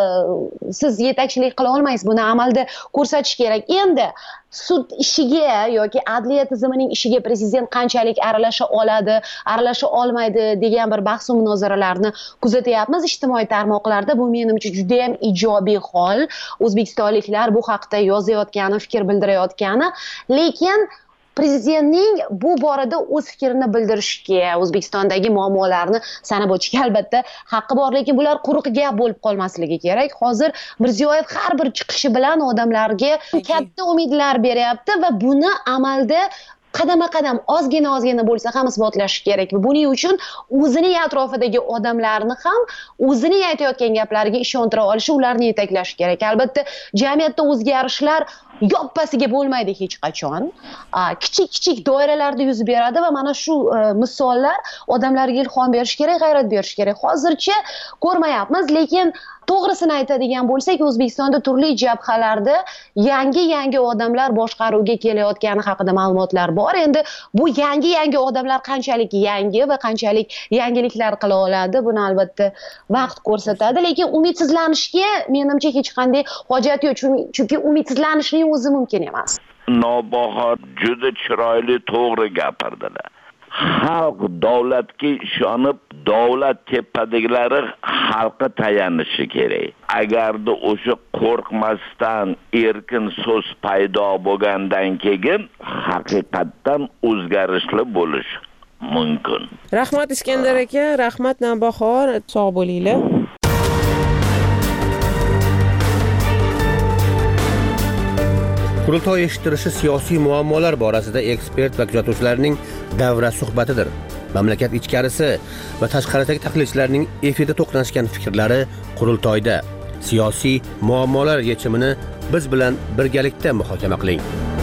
siz yetakchilik qila olmaysiz. Buni amalda ko'rsatish kerak. Endi sud ishiga yoki adliya tizimining ishiga prezident qanchalik aralasha oladi, aralasha olmaydi degan bir bahs va munozaralarni kuzatyapmiz ijtimoiy tarmoqlarda. Bu menimcha juda ham ijobiy hol. O'zbekistonliklar bu haqda yozayotgani, fikr bildirayotgani, lekin prezidentning bu borada o'z fikrini bildirishga, O'zbekistondagi muammolarni sanab o'tishga albatta haqqi bor, lekin bular quruq gap bo'lib qolmasligi kerak. Hozir Mirziyoyev har bir chiqishi bilan odamlarga katta umidlar beryapti va buni amalda qadama-qadam ozgina bo'lsa ham isbotlashi kerak. Buning uchun o'zining atrofidagi odamlarni ham o'zining aytayotgan gaplariga ishontira olishi, ularni yetaklashi kerak. Albatta, jamiyatda o'zgarishlar yoppasiga bo'lmaydi hech qachon. Kichik doiralarda yuz beradi va mana shu misollar odamlarga ilhom berish kerak, g'ayrat berish kerak. Hozircha ko'rmayapmiz, lekin to'g'risini aytadigan bo'lsak, O'zbekistonda turli jabhalarda yangi odamlar boshqaruvga kelayotgani haqida ma'lumotlar bor. Endi bu yangi odamlar qanchalik yangi va qanchalik yangiliklar qila oladi, buni albatta vaqt ko'rsatadi, lekin umidsizlanishga menimcha hech qanday hojat yo'q, chunki umidsizlanishning o'zi mumkin emas. Nobahor juda chiroyli to'g'ri gapirdilar. Xalq davlatga ishonib, davlat tepadagilari xalqqa tayanishi kerak. Agarda o'sha qo'rqmasdan erkin so'z paydo bo'lgandan keyin haqiqatdan o'zgarishlar bo'lishi mumkin. Rahmat Iskandar aka, rahmat Navbahor, sog' bo'linglar. Qurultoy eshittirishi siyosiy muammolar borasida ekspert va kuzatuvchilarning davra suhbatidir. Mamlakat ichkarisi va tashqaridagi tahlilchilarning efirda to'qnashgan fikrlari qurultoyda. Siyosiy muammolar yechimini biz bilan birgalikda muhokama qiling.